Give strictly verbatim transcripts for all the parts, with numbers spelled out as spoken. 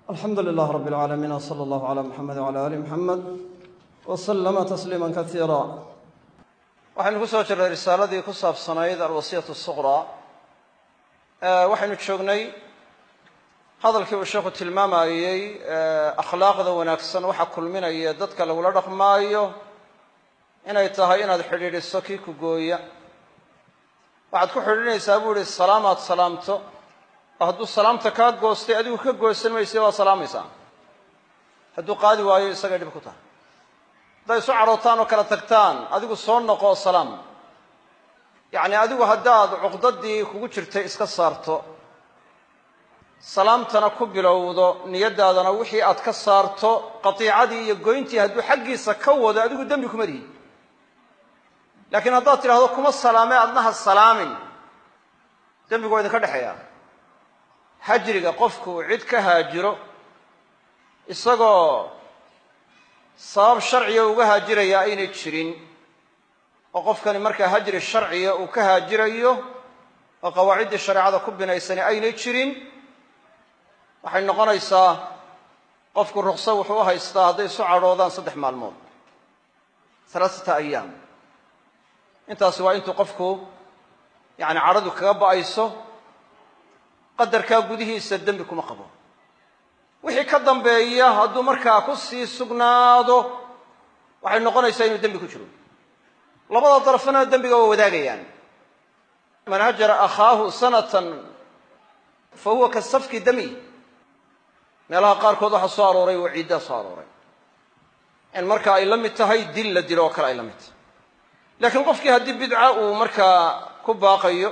الحمد لله رب العالمين وصلى الله على محمد وعلى آل محمد وسلم تسليما كثيرا. waxaynu ku soo jirnay risaaladii ku saabsanayd alwasiyatu الsuqraa. waxaynu joognay hadalkii uu sheekhu tilmaamayey akhlaaqda wanaagsan waxa kulminaya dadka lagula dhaqmaayo inay tahay inaad xidhiidhiso kii ku gooya. waxaad ku xidhiidhinaysaa buu yihi salaamaad salaamto hadduu salaamta kaa goostay adigu ka goosan maysa waa salaamaysaa. hadduu qaadi waayo isagay dhib ku tahay. hadday isu cadhootaan oo kala tagtaan adigu soo noqo salaam. yacni adigu haddaad cuqdadii kugu jirtay iska saarto salaamtana ku bilowdo niyaddaadana wixii aad ka saarto qatiicadii iyo goyntii hadduu xaggiisa ka wado adigu dembi kuma lihi. laakiin haddaad tidhaahdo kuma salaamee adnaha salaamin dembigu waa idinka dhexeeya. hajriga qofku uu cid ka haajiro isagoo sabab sharciga uga haajiraya aynay jirin oo qofkani markaa hajri sharciga uu ka haajirayo oo qawaaciddii shareecada ku binaysani aynay jirin waxay noqonaysaa qofku ruqso wuxuu u haystaa hadday isu cadhoodaan saddex maalmood halaasata ayaam. intaasi waa intuu qofku yacni cadhadu kaga ba'ayso qadarkaa gudihiisa dembi kuma qabo. wixii ka dambeeya hadduu markaa ku sii sugnaado waxay noqonaysaa inuu dembi ku jiro. labada darafna dembiga waa wadaagayaan. man hajara akhaahu sanatan fa huwa ka safki dami. meelaha qaarkood waxaa soo arooray waciiddaa soo arooray in marka ay la mid tahay dil la dilo oo kale ay la mid tahay. laakiin qofkii haddii bidca uu markaa ku baaqayo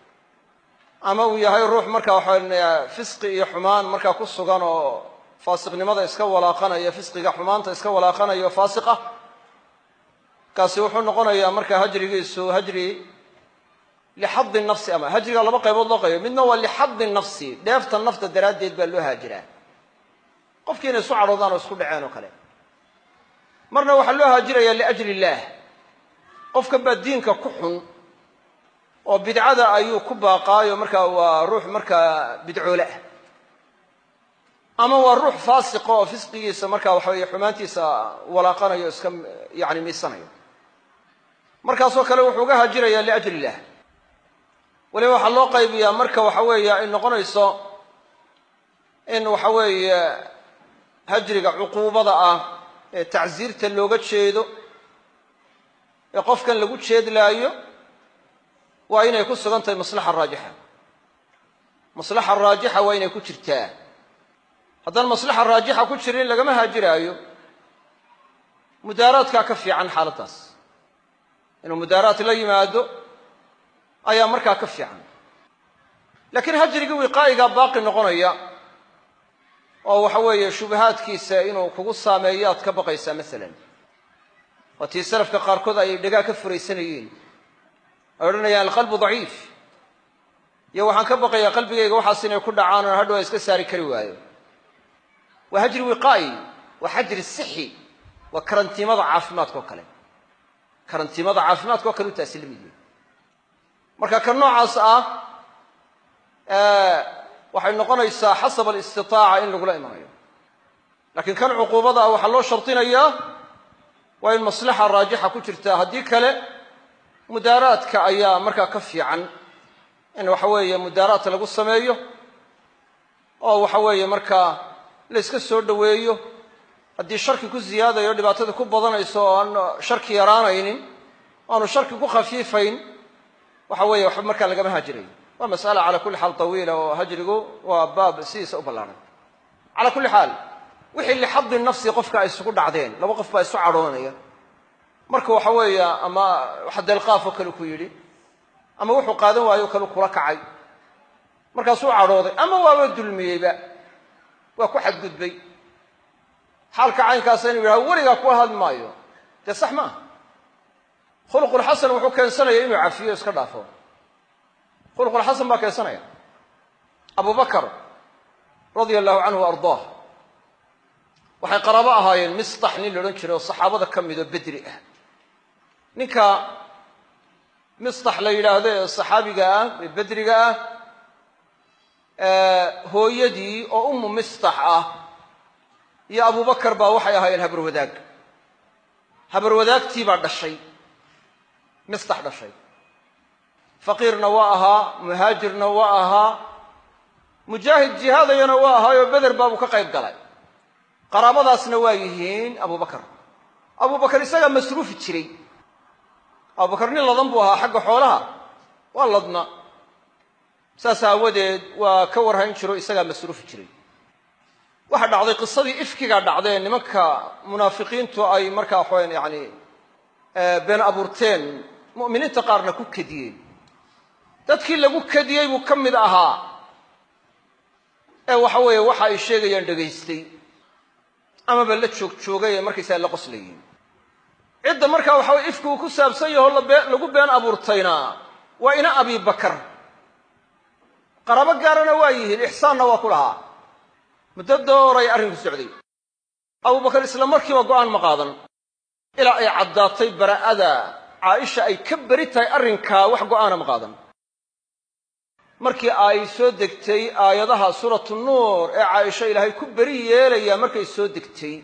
ama uu yahay ruux markaa waxaa fisqi iyo xumaan markaa ku sugan oo faasiqnimada iska walaaqanaya fisqiga xumaanta iska walaaqanayo faasiq ah kaasi wuxuu noqonayaa markaa hajrigiisu hajri lixadi nafsi. ama hajriga laba qaybood loo qaybo. midna waa lixadi nafsi dheefta nafta daraaddeed baa loo haajiraa qofkii inay isu cadhoodaan oo isku dhaceen oo kale. marna waxaa loo haajirayaa liajli illaah. qofka baa diinka ku xun oo bidcada ayuu ku baaqaayo markaa waa ruux markaa bidcoole ah ama waa ruux faasiqa oo fisqigiisa markaa waxa weeye xumaantiisa walaaqanayo iska yacni miisanayo. markaasoo kale wuxuu uga haajirayaa liajli illah. weliba waxaa loo qaybiyaa marka waxa weeye ay noqonayso in waxa weeye hajriga cuquubada ah ee tacsiirta looga jeedo ee qofkan lagu jeedlaayo waa inay ku sugan tahay maslaxa raajixa. maslaxa raajixa waa inay ku jirtaa. haddaan maslaxa raajixa ku jirin lagama haajiraayo. mudaaraadkaa ka fiican xaaladdaas. inuu mudaaraad la yimaado ayaa markaa ka fiican. laakiin hajrigii wiqaa'igaa baaqi noqonaya oo waxa weeye shubahaadkiisa inuu kugu saameeyo aad ka baqaysaa masalan. waa tii salafka qaarkood ay dhagaa ka furaysanayeen ay odhanayaan alqalbu daciif iyo waxaan ka baqayaa qalbigayga waxaas inay ku dhacaan oon hadhow iska saari kari waayo. waa hajri wiqaa'i waa hajri sixi waa karantiimada caafimaadka oo kale. karantiimada caafimaadka oo kale u taasi la mid yahay. marka ka noocaas ah waxay noqonaysaa xasab alistitaaca in lagula imanayo. laakiin kan cuquubada ah waxaa loo shardinayaa waa in maslaxa raajixa ku jirtaa. haddii kale mudaaraadka ayaa markaa ka fiican in waxa weeye mudaaraadka lagu sameeyo oo waxa weeye markaa la iska soo dhoweeyo. haddii sharki ku ziyaadayo dhibaatada ku badanayso oo aan sharki yaraanaynin aanu sharki ku khafiifayn waxa weeye waxba markaa lagama haajirayo. waa mas'ala cala kulli xaal tawiila oo hajrigu waa baab sidiisa u ballaaran. cala kulli xaal wixii lixadi nafsi qofka ay isugu dhacdeen laba qof baa isu cadhoonaya marka waxa weeye ama waxa deelqaafoo kale ku yidhi ama wuxuu qaadan waayo kale kula kacay markaasuu cadhooday ama waaba dulmiyeyba waa ku xadgudbay. xaalka caynkaasa inuu yidhahdo weligaa kuwa hadli maayo dee sax maaha. khuluqulxasan wuxuu keensanaya inuu cafiyo iska dhaafo. khuluqulxasan baa keensanaya. abubakar radia allahu canhu wa ardaah waxay qaraabo ahaayeen mistax nin la odhan jiray oo saxaabada ka midoo bedri ah. ninka mistax la yidhaahdo ee saxaabiga ah ee bedriga ah hooyadii oo ummu mistax ah iyo abubakar baa waxay ahaayeen habar wadaag habar wadaagtii baa dhashay mistax dhashay faqiirna waa ahaa muhaajirna waa ahaa mujaahid jihaadayana waa ahaayoo beder baabuu ka qayb galay qaraabadaasna waa yihiin abubakar abubakar isagaa masruufi jiray abubakar nin ladan buu ahaa xagga xoolaha waa ladna saas aawadeed waa ka warhayn jiro isagaa masruufi jiray waxaa dhacday qisadii ifkigaa dhacdee nimanka munaafiqiintu ay markaa waxaweyn yani been abuurteen mu'miniinta qaarna ku kadiyeen dadkii lagu kadiyey buu ka mid ahaa ee waxa weeye waxa ay sheegayaan dhegaystay amaba la joog joogay ee markaysaa la qoslayeen cidda markaa waxa weye ifki uu ku saabsan yaho lagu been abuurtayna waa ina abibakar qaraabo gaarana waa yihiin ixsaanna waa ku lahaa muddo dooray arrinku socday abubakar isla markiiba go'aan ma qaadan ilaa ay caddaatay bara'ada caaisha ay ka beri tahay arrinkaa wax go'aana ma qaadan markii ay soo degtay aayadaha suuratu nuur ee caaisha ilaahay ku beri yeelayaa markay soo degtay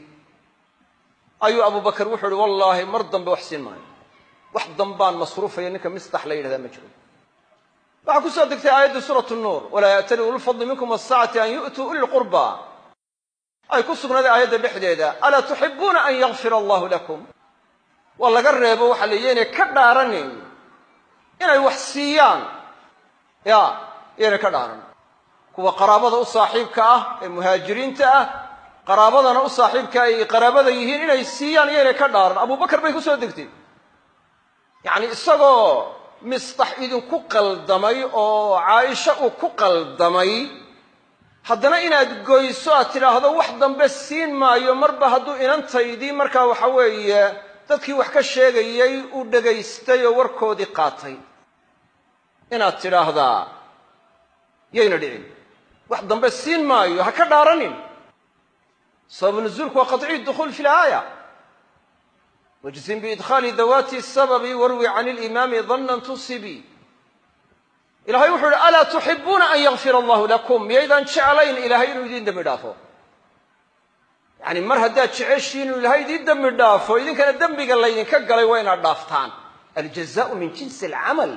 ayuu abubakar wuxuu uhi wallaahi mar dambe wax siin maayo wax dambaan masruufaya ninka mistax la yidhahdaa ma jiro waxaa ku soo degtay aayadda suuratu nuur walaa ya'tali ululfadli minkum wasaacati an yu'tuu uli lqurba ay ku sugnaaday aayadda dhexdeeda alaa tuxibuuna an yakfira allahu lakum waa laga reebo waxaa la yeynay ka dhaaranin inay wax siiyaan ya iyaynay ka dhaaran kuwa qaraabada u saaxiibka ah ee muhaajiriinta ah qaraabadana u saaxiibka ay qaraabada yihiin inay siiyaan iyaynay ka dhaaran abubakar bay ku soo degtay yacni isagoo mistax idinku qaldamay oo caaisha uu ku qaldamay haddana inaad goyso aad tidhaahdo wax dambe siin maayo marba hadduu inantaydii markaa waxa weeye dadkii wax ka sheegayey uu dhegaystay oo warkoodii qaatay inaad tidhaahdaa yayna dhicin wax dambe siin maayo ha ka dhaaranin sababu nuzuulku waa qaطciy dukhuul fi laaya wajzim biidkhaali dawaati sababi warwi can ilimaami dannan tusibii ilahay wuxuu uhi alaa tuxibuuna an yakfira allahu lakum miyaydaan jeclayn ilaahay inuu idiin dembi dhaafo yani mar haddaad jeceshiin inuu ilaahay idiin dembi dhaafo idinkana dembiga laydinka galay waa inaad dhaaftaan aljazaau min jinsi alcamal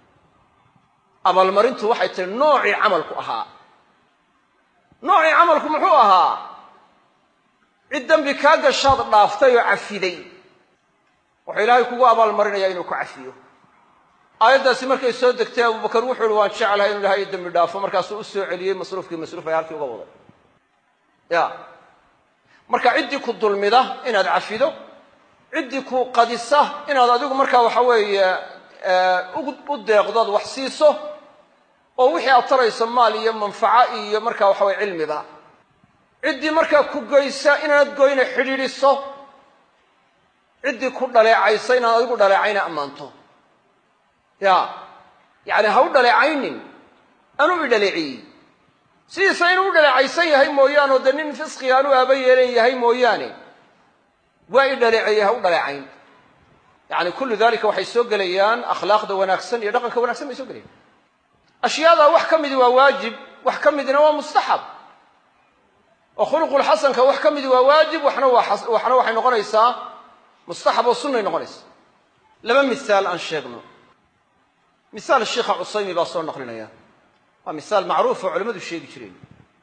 abaalmarintu waxay tahay noocii camalku ahaa noocii camalku muxuu ahaa cid dembi kaa gashaad dhaaftay oo cafiday wuxuu ilaahay kugu abaalmarinayaa inuu ku cafiyo aayaddaasi markay soo degtay abubakar wuxuu uhi waan jeclahay inuu ilaahay dembi dhaafo markaasuu u soo celiyey masruufkii masruuf ay halkii uga waday ya marka ciddii ku dulmida inaad cafido ciddii ku qadisa inaad adigu markaa waxa weeye u deeqdood wax siiso oo wixii aad tarayso maal iyo manfaco iyo markaa waxa weye cilmiba ciddii markaa ku goysa inaanad goyna xidhiidhiso ciddii ku dhaleecaysa inaad adigu dhaleecayna ammaanto ya yacni ha u dhaleecaynin anuu i dhaleeciyey sidiisa inuu u dhaleecaysan yahay mooyaane oo dee nin fisqiga anuu aaba yeelan yahay mooyaane waa i dhaleeceeyey ha u dhaleecayn yacni kullu dalika waxay soo gelayaan akhlaaqda wanaagsan iyo dhaqanka wanagsan bay soo gelayaan ashyaadaa wax ka midi waa waajib wax ka midina waa mustaxab oo khuluqulxasanka wax ka midi waa waajib waxna waa waxna waxay noqonaysaa mustaxab oo sunnay noqonaysa laba misaal aan sheegno misaal sheekha cusaymi baa soo naqlinaya waa misaal macruuf oo culimmadu sheegi jireen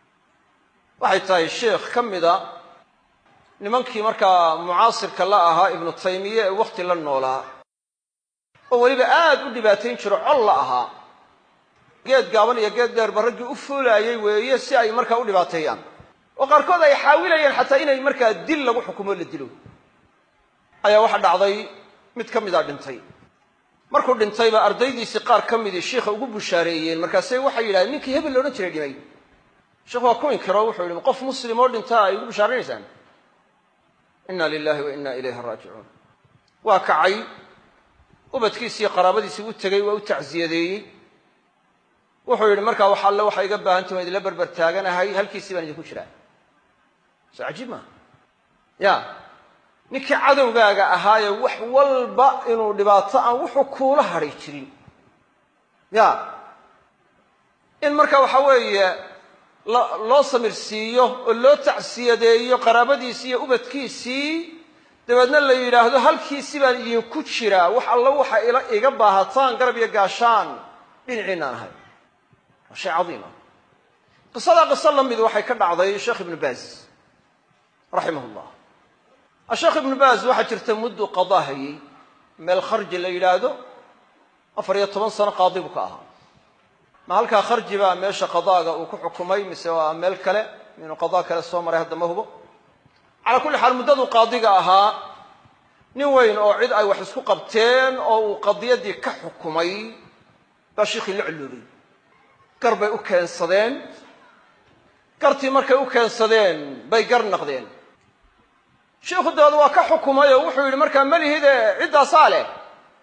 waxay tahay sheekh ka mida nimankii markaa mucaasirka la ahaa ibnu taymiye ee wakhti la noolaa oo weliba aad u dhibaatayn jiro col la ahaa geed gaaban iyo geed dheerba raggii u fuulaayey weeye si ay markaa u dhibaateeyaan oo qaarkood ay xaawilayeen xataa inay markaa dil lagu xukumo la dilo ayaa waxa dhacday mid ka mida dhintay markuu dhintayba ardaydiisii qaar ka midii shiikha ugu bushaareeyeen markaasay waxay yidhahdeen ninkii hebel loodhan jiray dhimay sheekhu waa ku inkiro wuxuu yidhi qof muslim oo dhintaa ay ugu bushaaraynaysaan inna lilahi wa inna ilayhi raajicuun waa kacay ubadkiisii qaraabadiisii u tegey waa u tacsiyadeeyey wuxuu yidhi markaa wax alle waxay iga baahantahi waan idinla berber taaganahay halkiisii baan idinku jiraa soo cajiib maa ya ninkii cadowgaaga ahaayee wax walba inuu dhibaato aan wuxuu kuula hadhay jirin ya in marka waxa weeye loo samirsiiyo oo loo tacsiyadeeyo qaraabadiisii iyo ubadkiisii dabeedna la yidhaahdo halkiisi baan idinku jiraa wax alla waxa iga baahataan garab iyo gaashaan dhinaciinaan ahay waa shay cadiim ah qisada qiso la mid waxay ka dhacday sheekh ibnu baaz raximah ullah sheekh ibnu baaz waxaa jirta muddu qadaa hayey meel kharji la yidhaahdo afar iyo toban sano qaadi buu ka ahaa ma halkaa kharji baa meesha qadaaga uu ku xukumay mise waa meel kale inuu qadaa kale soo maray hadda ma hubo calaa kulli xaal muddaduu qaadiga ahaa nin weyn oo cid ay wax isku qabteen oo uu qadiyadii ka xukumay baa shiikhii la culloobay gar bay u keensadeen gartii markay u keensadeen bay gar naqdeen shiikhu dabeed waa ka xukumay oo wuxuu yidhi markaa malihide ciddaasaa leh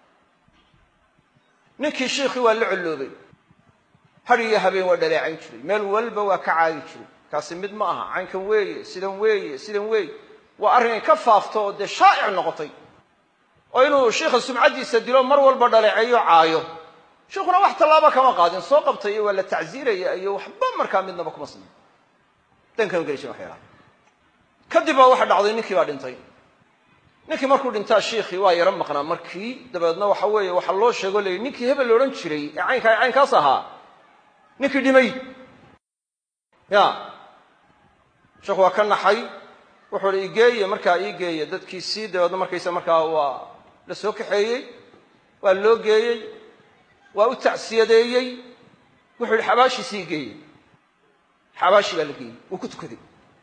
ninkii shiikhii waa la culloobay har iyo habeen waa dhaleecayn jiray meel walba waa ka caagi jiray kaasi mid ma aha caynkan weeye sidan weeye sidan weeye waa arrin ka faafto oo dee shaa'ic noqotay oo inuu shiikha sumcaddiisa dilo mar walba dhaleeceeyo caayo shiikhuna wax tallaaba kama qaadin soo qabtay iyo waa la tacsiiraya iyo waxba markaa midnaba kuma samayn dan kama geli jirin waxyaalaha kadib baa waxa dhacday ninkii baa dhintay ninkii markuu dhintaa shiikhii waa yaro maqnaa markii dabeedna waxa weeye waxa loo sheego leeyahy ninkii hebel loodhan jiray ee caynkaa caynkaas ahaa ninkii dhimay ya sheekhu waa ka naxay wuxuu hi igeeye markaa ii geeye dadkiisii dabeedna markaysa markaa waa la soo kaxeeyey waa loo geeyey waa u tacsiyadeeyey wuxuu yidhi xabaashiisii igeeye xabaashi baa la geeyey wuu ku tukaday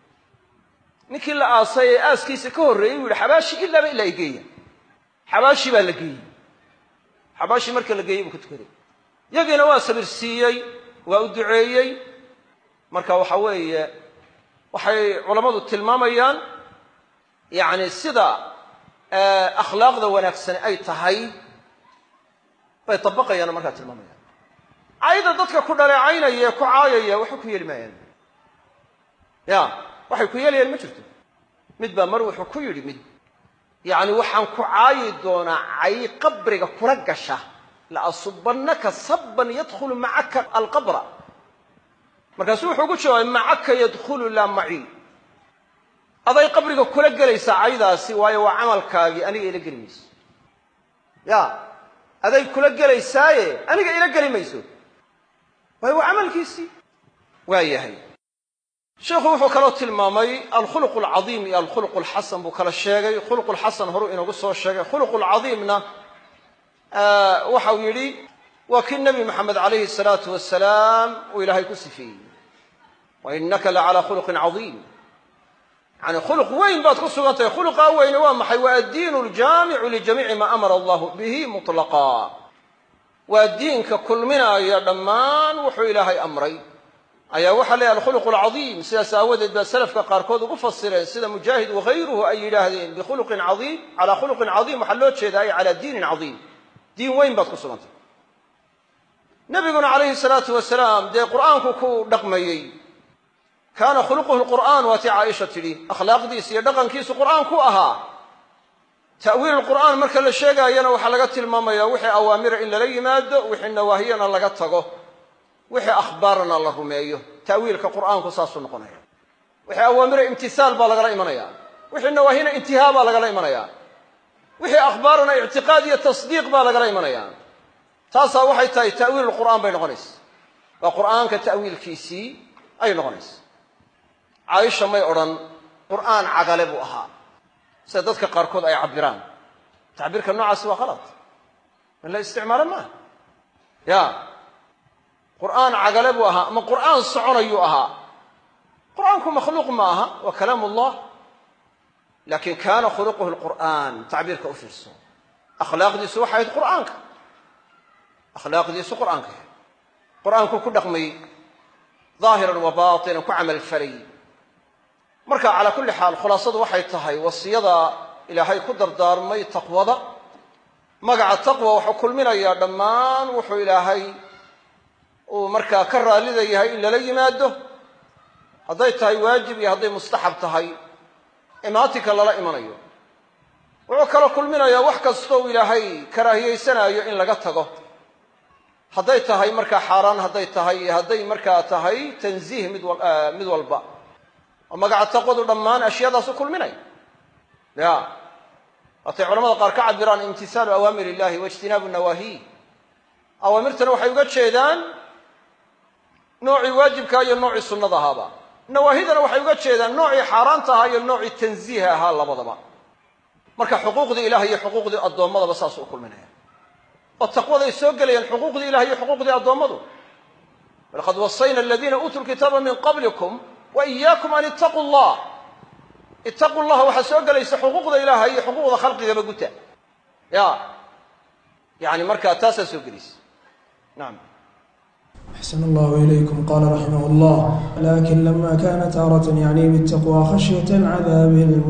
ninkii la aasay ee aaskiisa ka horreeyey wuu yidhi xabaashi ilaaba ilaa igeeya xabaashi baa la geeyey xabaashi marka la geeyey buu ku tukaday yagiina waa sabirsiiyey waa u duceeyey marka waxa weeye waxay culammadu tilmaamayaan yacni sida akhlaaqda wanaagsan ay tahay bay dabaqayaan oo markaa tilmaamayaan cayda dadka ku dhaleecaynaya ee ku caayaya waxba ku yeeli maayaan ya waxay ku yeelayaan ma jirto mid baa mar wuxuu ku yidhi mid yacni waxaan ku caayi doonaa cay qabriga kula gasha la asubannaka sabban yadkhulu macaka alqabra markaasuu wuxuu ugu jawaabay macaka yadkhulu laa maci aday qabriga kula gelaysaa caydaasi waayo waa camalkaagii aniga ila geli mayso ya aday kula gelaysaaye aniga ila geli mayso waayo waa camalkiisii waa yahay sheekhu wuxuu kaloo tilmaamay alkhuluq alcadiim iyo alkhuluq alxasan buu kala sheegay khuluq alxasan horuu inoogu soo sheegay khuluq alcadiimna waxa uu yidhi waa kii nebi maxamed calayhi salaatu wasalaam uu ilaahay ku sifeeyey wa innaka la calaa khuluqin cadiim yani khuluq weyn baad ku sugan tahay khuluqaa weyne waa maxay waa addiinu aljaamicu lijamiici maa amara allahu bihi muطlaqa waa diinka kulminaaya dhammaan wuxuu ilaahay amray ayaa waxaa leeyahay alkhuluq alcadiim sidaas aawadeed baa salafka qaarkood ugu fasireen sida mujaahid wahayruhu ay yidhaahdeen bikhuluqin cadiim calaa khuluqin cadiim waxaa loo jeedaa ay calaa diinin cadiim diin weyn baad ku sugantay nabiguna calayhi salaatu wasalaam dee qur'aanku ku dhaqmayey kaana khuluquhu lqur'aan waatii caaisha tidhi akhlaaqdiisa iyo dhaqankiisu qur'aanku ahaa ta'wiil lqur'aan marka la sheegaayana waxaa laga tilmaamayaa wixii awaamira in lala yimaado wixii nawaahiyana laga tago wixii akhbaarna la rumeeyo ta'wiilka qur'aanku saasuu noqonaya wixii awaamira imtihaal baa lagala imanaya wixii nawaahina intihaa baa lagala imanaya wixii akhbaarana ictiqaad iyo tasdiiq baa lagala imanaya taasaa waxay tahay ta'wiil qur'aan bay noqonaysa waa qur'aanka ta'wiilkiisii ay noqonaysa caaisha may odhan qur'aan cagale buu ahaa sida dadka qaarkood ay cabbiraan tacbiirka noocaasi waa qalad in la isticmaalo maaha ya qur'aan cagale buu ahaa ama qur'aan soconayuu ahaa qur'aanku makhluuq ma aha waa kalaam ullah laakiin kaana khuluquhu lqur'aan tacbiirka u fiirso akhlaaqdiisu waxay ahayd qur'aanka akhlaaqdiisu qur'aanka ahayd qur'aankuu ku dhaqmayey daahiran wa baatinan ku camal falay marka calaa kulli xaal khulaasadu waxay tahay wasiyada ilaahay ku dardaarmay taqwada magaca taqwa wuxuu kulminayaa dhammaan wuxuu ilaahay uu markaa ka raallida yahay in lala yimaado hadday tahay waajib iyo hadday mustaxab tahay imaatinka lala imanayo wuxuu kaloo kulminayaa wax kastoo ilaahay karaahiyaysanaayo in laga tago hadday tahay markaa xaaraan hadday tahay iyo hadday markaa tahay tanziih mid mid walba oo magaca taqwadu dhammaan ashyaadaas u kulminaya ya hatay culamada qaar ka cabiraan imtisaalu awaamir illahi waijtinaabu nawaahi awaamirtana waxay uga jeedaan noocii waajibka iyo noocii sunnada ahaaba nawaahidana waxay uga jeedaan noocii xaaraanta ahaa iyo noocii tanziiha ahaa labadaba marka xuquuqdii ilaah iyo xuquuqdii addoommadaba saas u kulminaya oo taqwaday soo gelayaan xuquuqdii ilaah iyo xuquuqdii addoommadu walaqad wasayna aladiina uutuu lkitaaba min qablikum wa iyaakum an ittaquu llah ittaquu llaha waxaa soo gelaysa xuquuqda ilaaha iyo xuquuqda khalqigaba guta ya yani markaa taasaa soo gelaysa nacam أحسن الله إليكم. قال رحمه الله: لكن لما كان تارة يعني بالتقوى خشية العذاب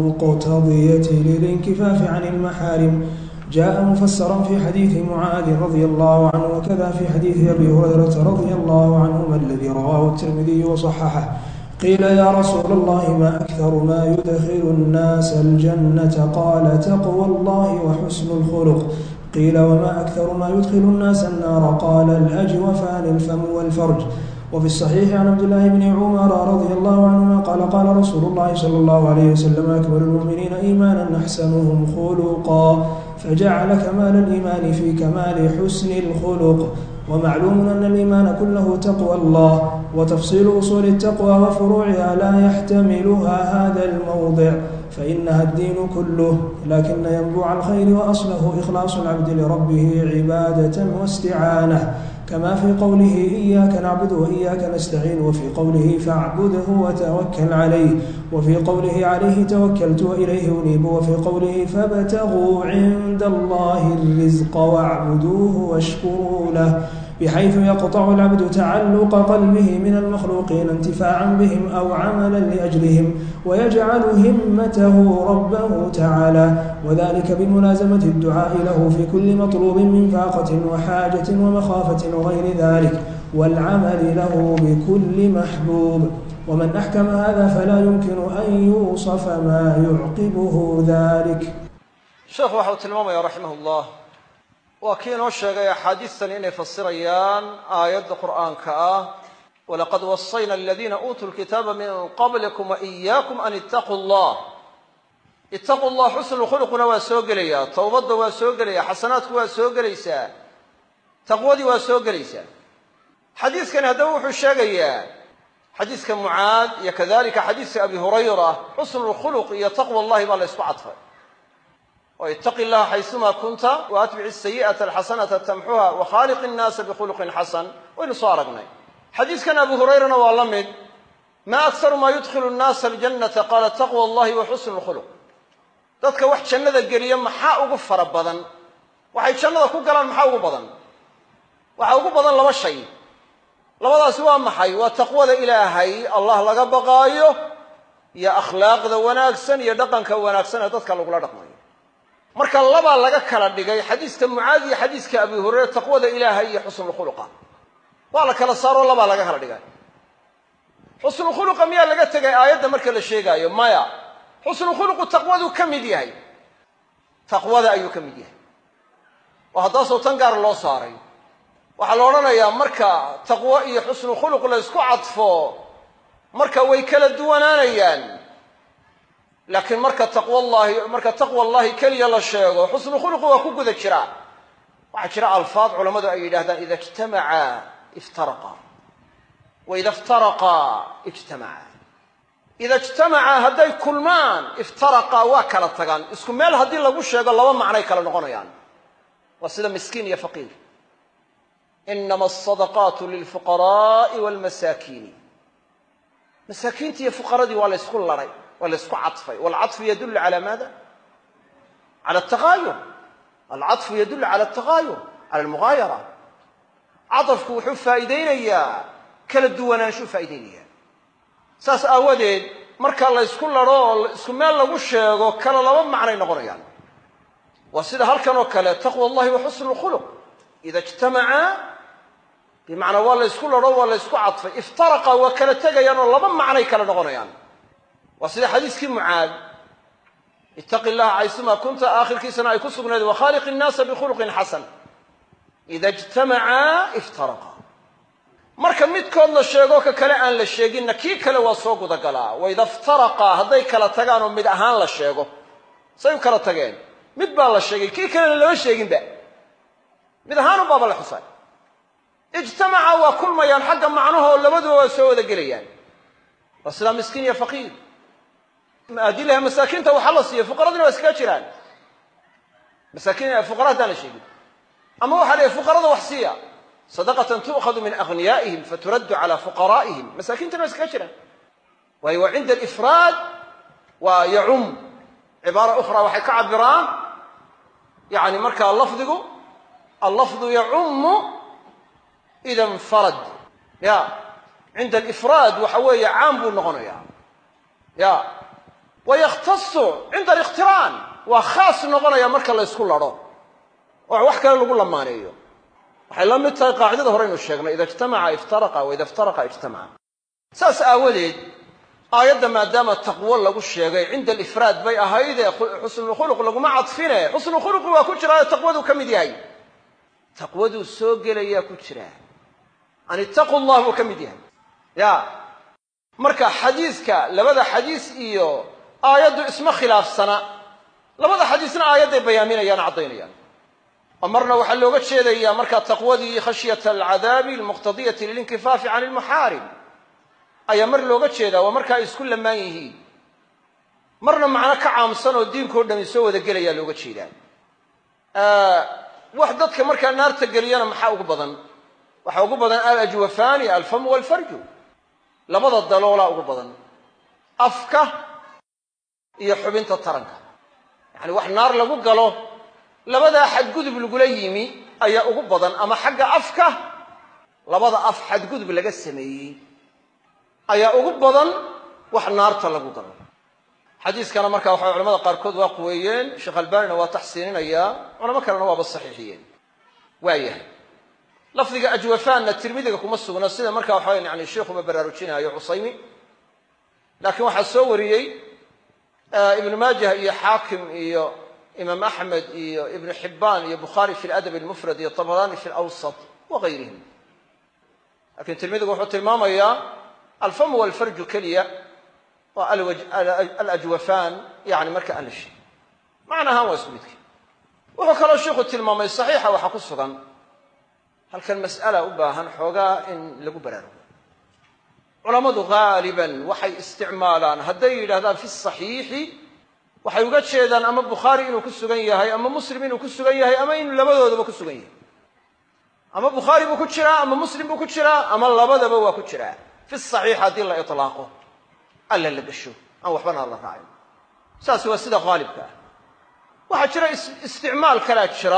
المقتضية للانكفاف عن المحارم جاء مفسرا في حديث معاذ رضي الله عنه، وكذا في حديث أبي هريرة رضي الله عنهما الذي رواه الترمذي وصححه. قيل: يا رسول الله ما أكثر ما يدخل الناس الجنة؟ قال: تقوى الله وحسن الخلق. قيل: وما أكثر ما يدخل الناس النار؟ قال: الأجوفان الفم والفرج. وفي الصحيح عن عبد الله بن عمر رضي الله عنهما قال: قال رسول الله صلى الله عليه وسلم: أكمل المؤمنين إيمانا أحسنهم خلقا، فجعل كمال الإيمان في كمال حسن الخلق. ومعلوم أن الإيمان كله تقوى الله، وتفصيل أصول التقوى وفروعها لا يحتملها هذا الموضع، فإنها الدين كله، لكن ينبوع الخير وأصله إخلاص العبد لربه عبادة واستعانة، كما في قوله: إياك نعبد وإياك نستعين، وفي قوله: فاعبده وتوكل عليه، وفي قوله: عليه توكلت وإليه أنيب، وفي قوله: فابتغوا عند الله الرزق واعبدوه واشكروا له، بحيث يقطع العبد تعلق قلبه من المخلوقين انتفاعا بهم أو عملا لأجلهم، ويجعل همته ربه تعالى، وذلك بملازمة الدعاء له في كل مطلوب من فاقة وحاجة ومخافة وغير ذلك، والعمل له بكل محبوب. ومن أحكم هذا فلا يمكن أن يوصف ما يعقبه ذلك. الشيخ waxau tilmaamaya raximah ullah waa kii inoo sheegay axaadiistan inay fasirayaan aayadda qur'aanka ah walaqad wasayna aladiina uutuu lkitaaba min qablikum waiyaakum an ittaquu llah. ittaquu llah xusnu khuluquna waa soo gelayaa, towbadda waa soo gelayaa, xasanaadku waa soo gelaysaa, taqwadii waa soo gelaysaa. xadiiskani haddaba wuxuu sheegayaa xadiiska mucaad iyo kadalika xadiiska abi hurayra xusnu lkhuluq iyo taqwa allahi baa la ysku cadfay oo ittaqi llaha xaysumaa kunta wa atbici asayi'ata alxasanata tamxuha wa khaaliqi innaasa bikhuluqin xasan waynu soo aragnay. xadiiskan abu hurayrana waa la mid: maa akharu maa yudkhilu nnaasa aljannata qaala taqwa allahi wa xusnu lkhuluq. dadka wax jannada geliya maxaa ugu fara badan? waxay jannada ku galaan maxaa ugu badan? waxaa ugu badan laba shay. labadaasi waa maxay? waa taqwada ilaahay allah laga baqaayo iyo akhlaaqda wanaagsan iyo dhaqanka wanaagsan ee dadka lagula dhaqmayo. marka labaa laga kala dhigay xadiiska mucaad iyo xadiiska abi hurayra taqwada ilaahay iyo xusnulkhuluqa waa la kala saaro labaa laga kala dhigay. xusnulkhuluqa miyaa laga tegay aayadda marka la sheegaayo? maya, xusnulkhuluqu taqwaduu ka mid yahay, taqwada ayuu ka mid yahay. oo haddaasoo tan gaar loo saaray waxaa la odhanayaa marka taqwo iyo xusnukhuluq la ysku cadfo marka way kala duwanaanayaan, laakiin marka taqwallahi marka taqwa allahi keliya la sheego xusnukhuluqu waa ku guda jiraa. waxaa jira alfaad culammadu ay yidhahdaan ida ijtamaca iftaraqa wa ida iftaraqa ijtamaca. ida ijtamaca hadday kulmaan iftaraqa waa kala tagaan. isku meel haddii lagu sheego laba macnay kala noqonayaan. waa sida miskiin iyo faqiir. inama asadaqaatu lilfuqaraai walmasaakiini. masaakiintii iyo fuqaradii waa la ysku laray, waa la ysku cadfay. walcadfu yadullu cala maada? cala ataqaayur. alcadfu yadullu cala ataqaayur, cala almugaayara. cadafku wuxuu faa'iideynayaa kala duwanaanshuu faa'ideynaya. saas aawadeed marka la ysku laro oo isku meel lagu sheego kala laba macnay noqonayaan. waa sida halkan oo kale taqwa allahi wa xusnu lkhuluq ida ijtamaca bimacnaa waa la ysku laro waa la ysku cadfay. iftaraqa waa kala tegayaan oo laba macnay kala noqonayaan. waa sida xadiiskii mucaad ittaqi llaha xaysumaa kunta aakhirkiisana ay ku sugnayd wa khaaliqi innaasa bikhuluqin xasan. ida ijtamacaa iftaraqaa marka midkood la sheego ka kale aan la sheeginna kii kale waa soo gudagalaa waida iftaraqaa hadday kala tagaan oo mid ahaan la sheego say u kala tageen mid baa la sheegay kii kalena lama sheeginba mid ahaanu baaba la xusay ijtamaca waa kulmayaan xagga macnahoo labaduba waa soo wada gelayaan waa sidaa miskiin iyo faqiir adilaha masaakiinta waxa la siiya fuqaradina waa iskaga jiraan masaakiin fuqara haddaan la sheegin ama waxaa leeyahay fuqarada wax siiya sadaqatan tu'khadu min aghniyaa'ihim faturaddu cala fuqaraa'ihim masaakiintana waa iskaga jiraan waayo waa cinda alifraad waa yacum cibaara ukhra waxay ka cabiraan yani markaa lafdigu allafdu yacumu ida infarad ya cinda alifraad waxa weeye caam buu noqonayaa ya wayakhtasu cinda alikhtiraan waa khaas noqonaya marka la ysku ladho oo wax kale lagu lamaaneeyo waxay la mid tahay qaacidada horeynu sheegnay ida ijtamaca iftaraqa waida iftaraqa ijtamaca saas aawadeed aayadda maadaama taqwo lagu sheegay cinda alifraad bay ahaydee xusnulkhuluq laguma cadfine xusnulkhuluqi waa ku jiraayo taqwaduu ka mid yahay taqwaduu soo gelayaa ku jiraa an ittaqu llah buu ka mid yahay ya marka xadiiska labada xadiis iyo aayaddu isma khilaafsana labada xadiisna aayadday bayaaminayaan caddaynayaan oo marna waxaa looga jeedayaa markaa taqwadii khashyata alcadaabi almuqtadiyati lilinkifaafi can ilmaxaarim ayaa mar looga jeedaa waa markaa ay isku lamaan yihiin marna macno ka caamsan oo diinkao dhami soo wada gelayaa looga jeedaa wax dadka markaa naarta geliyana maxaa ugu badan waxaa ugu badan alajwafaani alfamu walfarju labada daloolaa ugu badan afka iyo xubinta taranka yani wax naar lagu galo labadaa xadgudub lagula yimi ayaa ugu badan ama xagga afka labada af xadgudub laga sameeyey ayaa ugu badan wax naarta lagu galo xadiiskana markaa waxay culamada qaarkood waa quweeyeen sheekh albanina waa taxsiininayaa culamo kalena waaba saxiixiyeen waayahay lafdiga ajwafaanna tirmidiga kuma sugna sida markaa waxa yani sheikhuba baraarujinaayo cusaymi laakiin waxaa soo wariyey ibnu maajah iyo xaakim iyo imaam axmed iyo ibnu xibbaan iyo bukhaari fi ladab almufrad iyo tabarani fi lawsat wagayrihim laakiin tirmidigu wuxuu tilmaamayaa alfamu walfarju keliya waa alajwafaan yani marka aan la sheegin macnahaan waa isku midkii wuxuu kaloo sheikhu tilmaamay saxiixa waxaa ku sugan halkan mas'ala u baahan xoogaa in lagu baraarugo culammadu haaliban waxay isticmaalaan hadday yidhahdaan fi saxiixi waxay uga jeedaan ama bukhaari inuu ku sugan yahay ama muslim inuu ku sugan yahay ama inuu labadoodaba ku sugan yahay ama bukhaari buu ku jiraa ama muslim buu ku jiraa ama labadaba waa ku jiraa fi saxiix haddii la itlaaqo alla la gasho aan waxbana la raacin saas waa sida haalibka ah waxaa jira isticmaal kalaa jira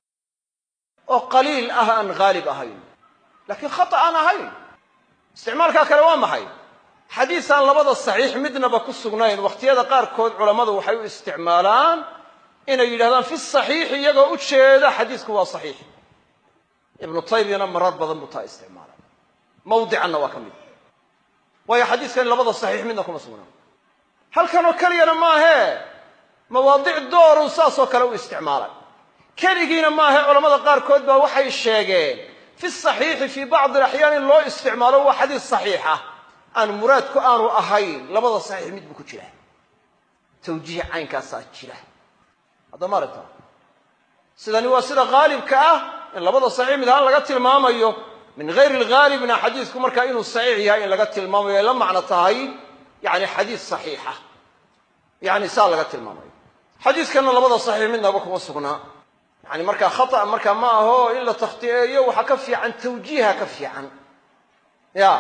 oo qaliil ah aan haalib ahayn laakiin khata aan ahayn isticmaalkaa kale waa maxay xadiis aan labada saxiix midnaba ku sugnayn wakhtiyada qaarkood culammadu waxay u isticmaalaan inay yidhahdaan fi saxiixi iyagoo u jeeda xadiisku waa saxiix ibnu taymiyana marar badan buu taa isticmaala mawdicanna waa ka mid waayo xadiiskan labada saxiix midna kuma sugnaan halkanoo keliyana maahee mawaadic dooruu saasoo kale u isticmaalay keligiina maahe culamada qaarkood baa waxay sheegeen fi saxiixi fii bacdi alaxyaan in loo isticmaalo waa xadiis saxiixa aan muraadku aanu ahayn labada saxiix mid buu ku jiraa tawjiih caynkaasaa jira hadda ma aragta sidani waa sida haalibka ah in labada saxiix mid ahaan laga tilmaamayo min hayri alghaalibna xadiisku markaa inuu saxiix yahay in laga tilmaamayo ay la macno tahay yani xadiis saxiixa yani saa laga tilmaamayo xadiiskanna labada saxiix midnaba kuma sugnaa yani markaa khata markaa ma aho in la takhti'eeyo waxaa ka fiican tawjiiha ka fiican ya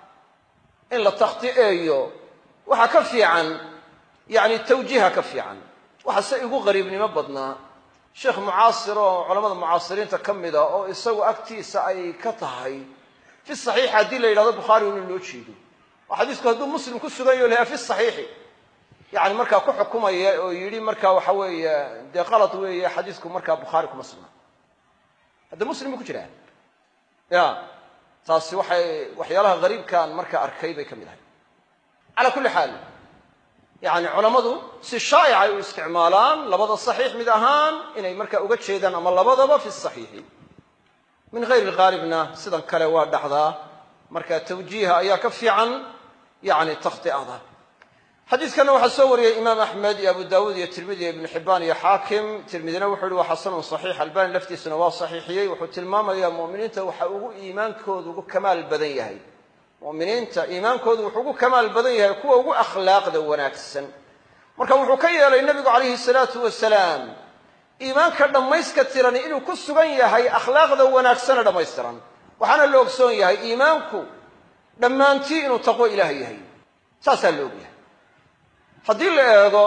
in la takhti'eeyo waxaa ka fiican yani tawjiiha ka fiican waxa se igu qariibnimo badnaa sheekh mucaasir oo culamada mucaasiriinta ka mida oo isagu agtiisa ay ka tahay fi saxiixi haddii la yidhahdo bukhaari in loo jeedo oo xadiisku hadduu muslim ku sugan yaho lahaa fi saxiixi yani markaa ku xukumaya oo yidhi markaa waxa weeye dee qalad weeye xadiisku markaa bukhaari kuma sugnaa hadda muslim buu ku jiraa ya taasi waxay waxyaalaha hariibkaan markaa arkay bay ka mid ahay calaa kulli xaal yani culammadu si shaa'ic ay u isticmaalaan labada saxiix mid ahaan inay markaa uga jeedaan ama labadaba fi saxiixi min hayri haalibna sidan kale waa dhacdaa marka tawjiiha ayaa ka fiican yani takhti'ada xadiidkanna waxaa soo wariyey imaam axmed iyo abu daawuud iyo tirmidi iyo ibnu xibbaan iyo xaakim tirmidina wuxuu yihi waa xasanun saxiix albani laftiisuna waa saxiixiyey wuxuu tilmaamayaa mu'miniinta waxa ugu iimaankoodu ugu kamaal badan yahay mu'miniinta iimaankoodu wuxuu ugu kamaal badan yahay kuwa ugu akhlaaqda wanaagsan marka wuxuu ka yeelay nebigu calayhi salaatu wasalaam iimaanka dhammayska tirani inuu ku sugan yahay akhlaaqda wanaagsana dhammaystiran waxaana la ogsoon yahay iimaanku dhammaantii inuu taqwo ilaahay yahay saasaa la ogyahay haddii la eego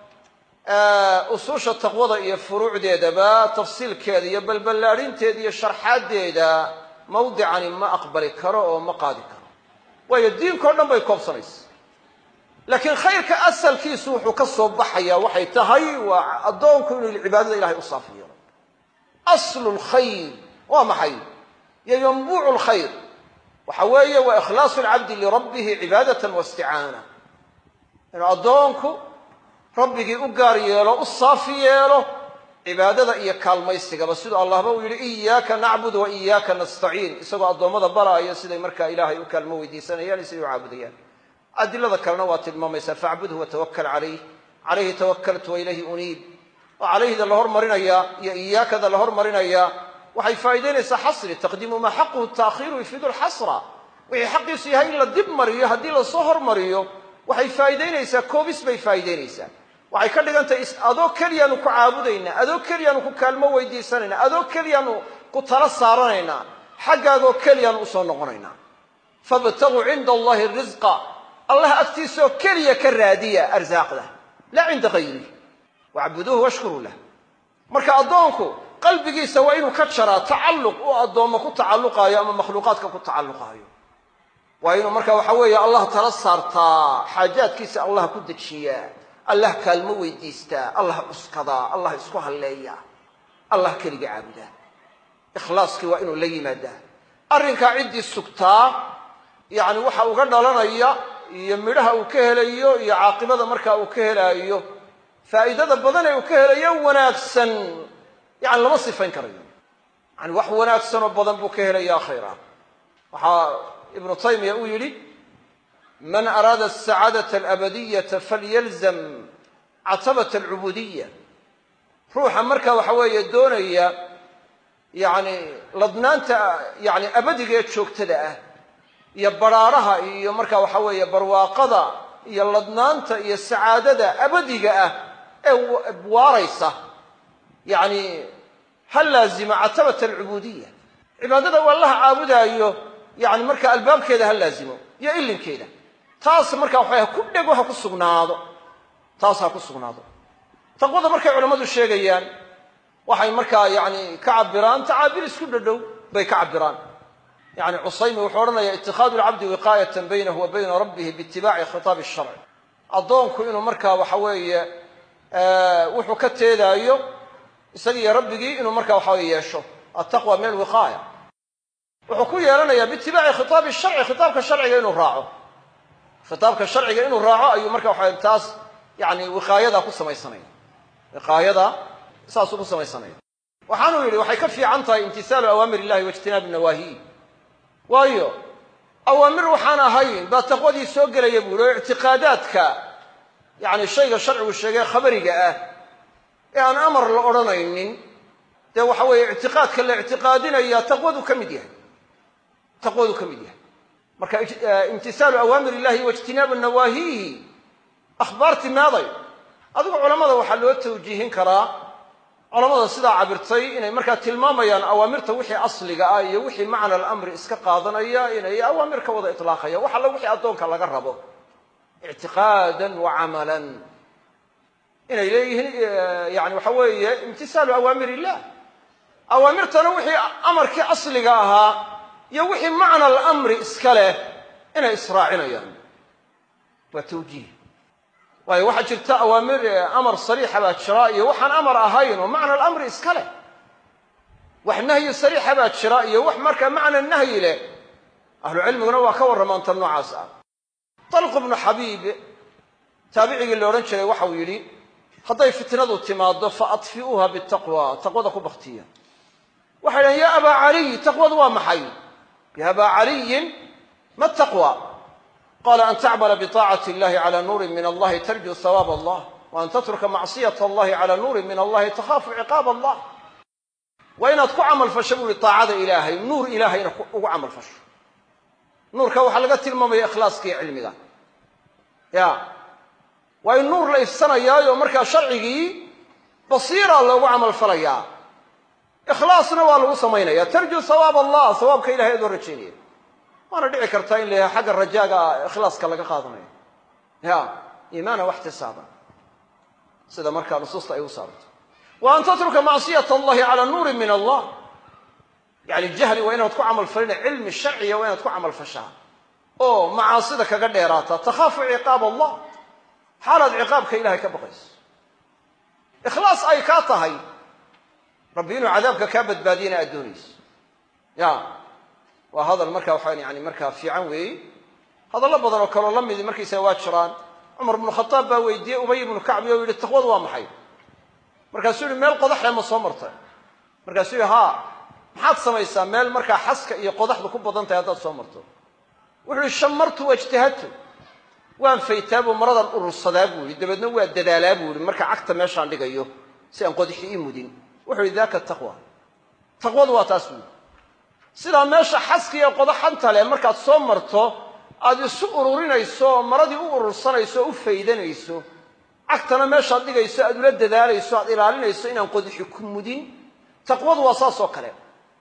usuusha taqwada iyo furuucdeedaba tafsiilkeeda iyo balballaadhinteeda iyo sharxaaddeeda mawdicani ma aqbali karo oo ma qaadi karo waayo diinkao dhan bay koobsanaysa laakiin khayrka asalkiisu wuxuu ka soo baxayaa waxay tahay waa addoonku inuu cibaadada ilahay u saafi yeelo aslu lkhayr waa maxay iyo yanbuucu lkhayr waxa weeye waa ikhlaasu lcabdi lirabbihi cibaadatan waisticaana inuu addoonku rabbigii u gaar yeelo u saafi yeelo cibaadada iyo kaalmaysigaba siduu allahba uu yidhi iyaaka nacbud wa iyaaka nastaciin isagoo addoommada baraayo siday markaa ilaahay u kaalmo weydiisanayaan siday u caabudayaan adilada kalena waa tilmaamaysaa facbudhu watawakal calayh calayhi tawakaltu wa ilayhi uniib oo calayhida la hormarinayaa iyo iyaakada la hormarinayaa waxay faa'idaynaysaa xasri taqdiimu maa xaquhu taakhiiru yufiidu lxasra wixii xaqiisu yahay in la dib mariyo haddii lasoo hormariyo waxay faa'idaynaysaa koobis bay faa'idaynaysaa waxay ka dhigan tahay adoo keliyaanu ku caabudaynaa adoo keliyaanu ku kaalmo weydiisanaynaa adoo keliyaanu ku tala saaranaynaa xaggaagoo keliyaanu usoo noqonaynaa fabtaguu cinda allahi risqa allah agtiisaoo keliya ka raadiya arsaaqda laa cinda hayrih wacbuduuhu washkuruu lah marka addoonku qalbigiisa waa inuu ka jaraa tacalluq uu addoommo ku tacalluqaayo ama makhluuqaadka ku tacalluqaayo waa inuu marka waxa weeye allah tala saartaa xaajaadkiisa allah ku dejiyaa allah kaalmo weydiistaa allah cuskadaa allah isku halleeyaa allah keliga caabudaa ikhlaaskii waa inuu la yimaadaa arrinkaa ciddii sugtaa yacni waxa uga dhalanaya iyo midhaha uu ka helayo iyo caaqibada markaa uu ka helaayo faa'iidada badan ee uu ka helayo wanaagsan yani lama sifayn karayo yani wax wanaagsanoo badan buu ka helayaa khayraa waxaa ibnu taymiya uu yidhi man araada asacaadata alabadiyata falyalzam catabata alcubuudiya ruuxa marka waxa weeye doonaya yani ladnaanta yani abadiga ee joogtada ah iyo baraaraha iyo marka waxa weeye barwaaqada iyo ladnaanta iyo sacaadada abadiga ah ee waaraysa yani ha laazima catabata alcubuudiya cibaadada uu allaha caabudaayo yani marka albaabkeeda ha laazimo iyo ilinkeeda taas marka waxa ku dhego ha ku sugnaado taas ha ku sugnaado taqwada markay culammadu sheegayaan waxay markaa yani ka cabiraan tacaabir isku dhadhow bay ka cabiraan yani cusaymi wuxuu odhanaya ittikhaadu lcabdi wiqaayatan baynahu wa bayna rabbihi biitibaaci khitaabi sharci addoonku inuu markaa waxa weeye wuxuu ka teedaayo isagiiyo rabbigii inuu markaa waxa weye yeesho attaqwa min alwiqaaya wuxuu ku yeelanayaa biitibaaci khitaabi sharci khitaabka sharciga inuu raaco khitaabka sharciga inuu raaco ayuu marka waxa taas yani wiqaayada ku samaysanaya wiqaayada saasuu ku samaysanaya waxaanuu yidhi waxay ka fiican tahay imtisaalu awaamir illahi waijtinaabu nawaahiih waayo awaamir waxaan ahayn baa taqwadii soo gelaya buuri oo ictiqaadaadka yani shayga sharcigu sheegay khabariga ah ee aan amar la odhanaynin dee waxa weeye ictiqaadka la ictiqaadinaya taqwadu ka mid yahay taqwadu ka mid yahay marka imtisaalu awaamir illahi waijtinaabu nawaahiihi akhbaartii meeday adigu culammada waxaa loo tawjiihin karaa culamada sidaa cabirtay inay markaa tilmaamayaan awaamirta wixii asliga ah iyo wixii macna alamri iska qaadanaya inay awaamir ka wada itlaaqayaan wax alla wixii addoonka laga rabo ictiqaadan wa camalan inay leeyihiin yani waxa weeye imtisaalu awaamir illah awaamirtana wixii amarkii asliga ahaa iyo wixii macna alamri iska leh inay israacinayaan waa tawjiih waayo waxaa jirta awaamir amar sariixa baa jira iyo waxaan amar ahayn oo macna alamri iska leh wax nahyi sariixa baa jira iyo wax markaa macna nahyi leh ahlucilmiguna waa ka warramaan tan noocaas ah talq bnu xabiib taabicigii la odhan jiray waxa uu yidhi hadday fitnadu timaaddo fa adfi'uuha bitaqwa taqwada ku baktiya waxay dhahan ya abaa caliy taqwadu waa maxay ya abaa caliyin ma taqwa qaala an tacmala biطaacati illahi cala nuurin min allahi tarju hawaab allah wa an tatruka macsiyat allahi cala nuurin min allahi takhaafu ciqaab allah waa inaad ku camal fasho buuhi taacada ilaahay nuur ilaahayna ugu camal fasho nuurka waxaa laga tilmaamaya ikhlaaska iyo cilmiga ya waa in nuur la ifsanayaayo markaa sharcigii basiira loogu camal falayaa ikhlaasna waa lagu samaynaya tarju hawaab allah hawaabka ilahay adoo rajaynaya waana dhici kartaa in la yahay xagga rajaaga ikhlaaska laga qaadanayo ya iimaana waxtisaaba sida markaa nusuusta ay u saarto wa an tatruka macsiyat allahi cala nuurin min allah yani jahli waa inaad ku camal falina cilmi sharciya waa inaad ku camal fashaa oo macaasida kaga dheeraata takhaafu ciqaab allah xaalaad ciqaabka ilahay ka baqayso ikhlaas ay kaa tahay rabbi inuu cadaabka kaa badbaadiyana aad doonayso ya waa hadal markaa waxaa yani markaa fiican weeye hadallo badan oo kaleo la midi markaysaga waa jiraan cumar bnu khataab baa weydiiyey ubay ibnu kacbi oo yidhi taqwadu waa maxay markaasuu yihi meel qodax leh ma soo martay markaasuu yihi haa maxaad samaysaa meel markaa xaska iyo qodaxdu ku badan tahay haddaad soo marto wuxuu yihi shamartu wajtahadtu waan faytaa buu maradan urursadaa buu yihi dabeedna waa dadaalaa buu yihi markaa cagta meeshaan dhigayo si aan qodaxi ii mudin wuxuu yihi daaka taqwa taqwadu waa taas buu sidaa meesha xaska iyo qodaxanta leh markaad soo marto aad isu ururinayso oo maradii u urursanayso oo u faydanayso cagtana meeshaad dhigayso aad ula dadaalayso aad ilaalinayso inaan qodaxi ku mudin taqwadu waa saas oo kale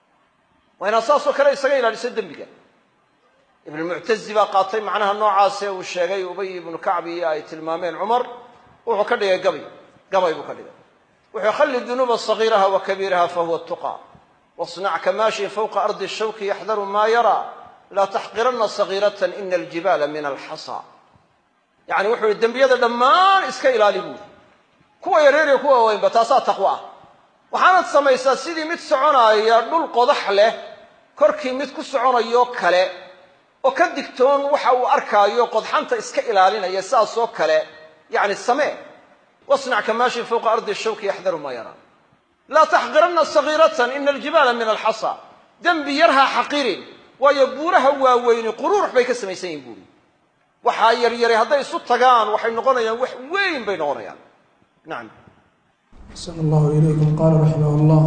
waa inaad saas oo kale isaga ilaaliso dembiga ibnulmuctazi baa qaatay macnaha noocaasee uu sheegay ubay ibnu kacbi ay tilmaameen cumar wuxuu ka dhigay gabay gabay buu ka dhigay wuxuu khalli dunuuba sagiiraha wa kabiiraha fahuwa tuqa wasnac kamaashin fawqa ardi shawki yaxdaru maa yaraa laa taxqiranna sagiiratan ina aljibaala min alxasa yani wuxuu yihi dembiyada dhammaan iska ilaali buuri kuwa yareeriya kuwa waaweynba taasaa taqwo ah waxaanad samaysaa sidii mid soconaaya dhul qodax leh korkii mid ku soconayo kale oo ka digtoon waxa uu arkaayo qodxanta iska ilaalinaya saasoo kale yani samee wasnac kamaashin fawqa ardi shawki yaxdaru maa yaraa laa taxqiranna sagiiratan ina aljibaala min alxasa dembi yarha xaqirin waayo buuraha waaweyni quruurux bay ka samaysan yihin buuri waxaa yaryaray hadday isu tagaan waxay noqonayaan wax weyn bay noqonayaan nacam أحسن الله إليكم قال رحمه الله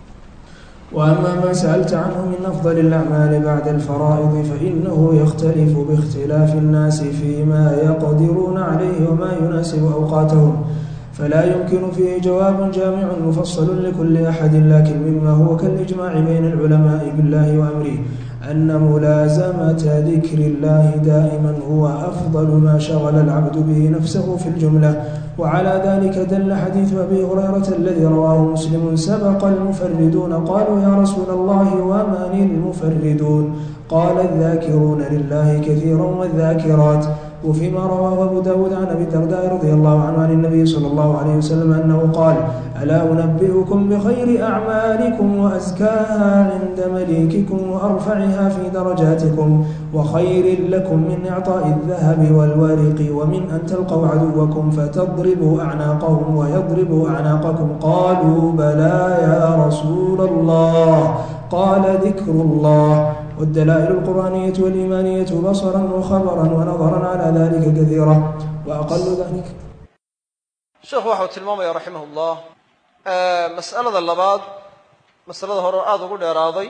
وأما ما سألت عنه من أفضل الأعمال بعد الفرائض فإنه يختلف باختلاف الناس فيما يقدرون عليه وما يناسب أوقاتهم فلا يمكن فيه جواب جامع مفصل لكل أحد لكن مما هو كالإجماع بين العلماء بالله وأمره أن ملازمة ذكر الله دائما هو أفضل ما شغل العبد به نفسه في الجملة وعلى ذلك دل حديث أبي هريرة الذي رواه مسلم سبق المفردون قالوا يا رسول الله ومن المفردون قال الذاكرون لله كثيرا والذاكرات وفيما رواه أبو داود عن أبي الدرداء رضي الله عنه عن النبي صلى الله عليه وسلم أنه قال ألا أنبئكم بخير أعمالكم وأزكاها عند مليككم وأرفعها في درجاتكم وخير لكم من إعطاء الذهب والورق ومن أن تلقوا عدوكم فتضربوا أعناقهم ويضربوا أعناقكم قالوا بلى يا رسول الله قال ذكر الله والدلائل القرآنية والإيمانية بصرا وخبرا ونظرا على ذلك كثيرة وأقل ذلك الشيخ وحو تلمامي رحمه الله آه مسألة اللباد مسألة هرآد وقول راضي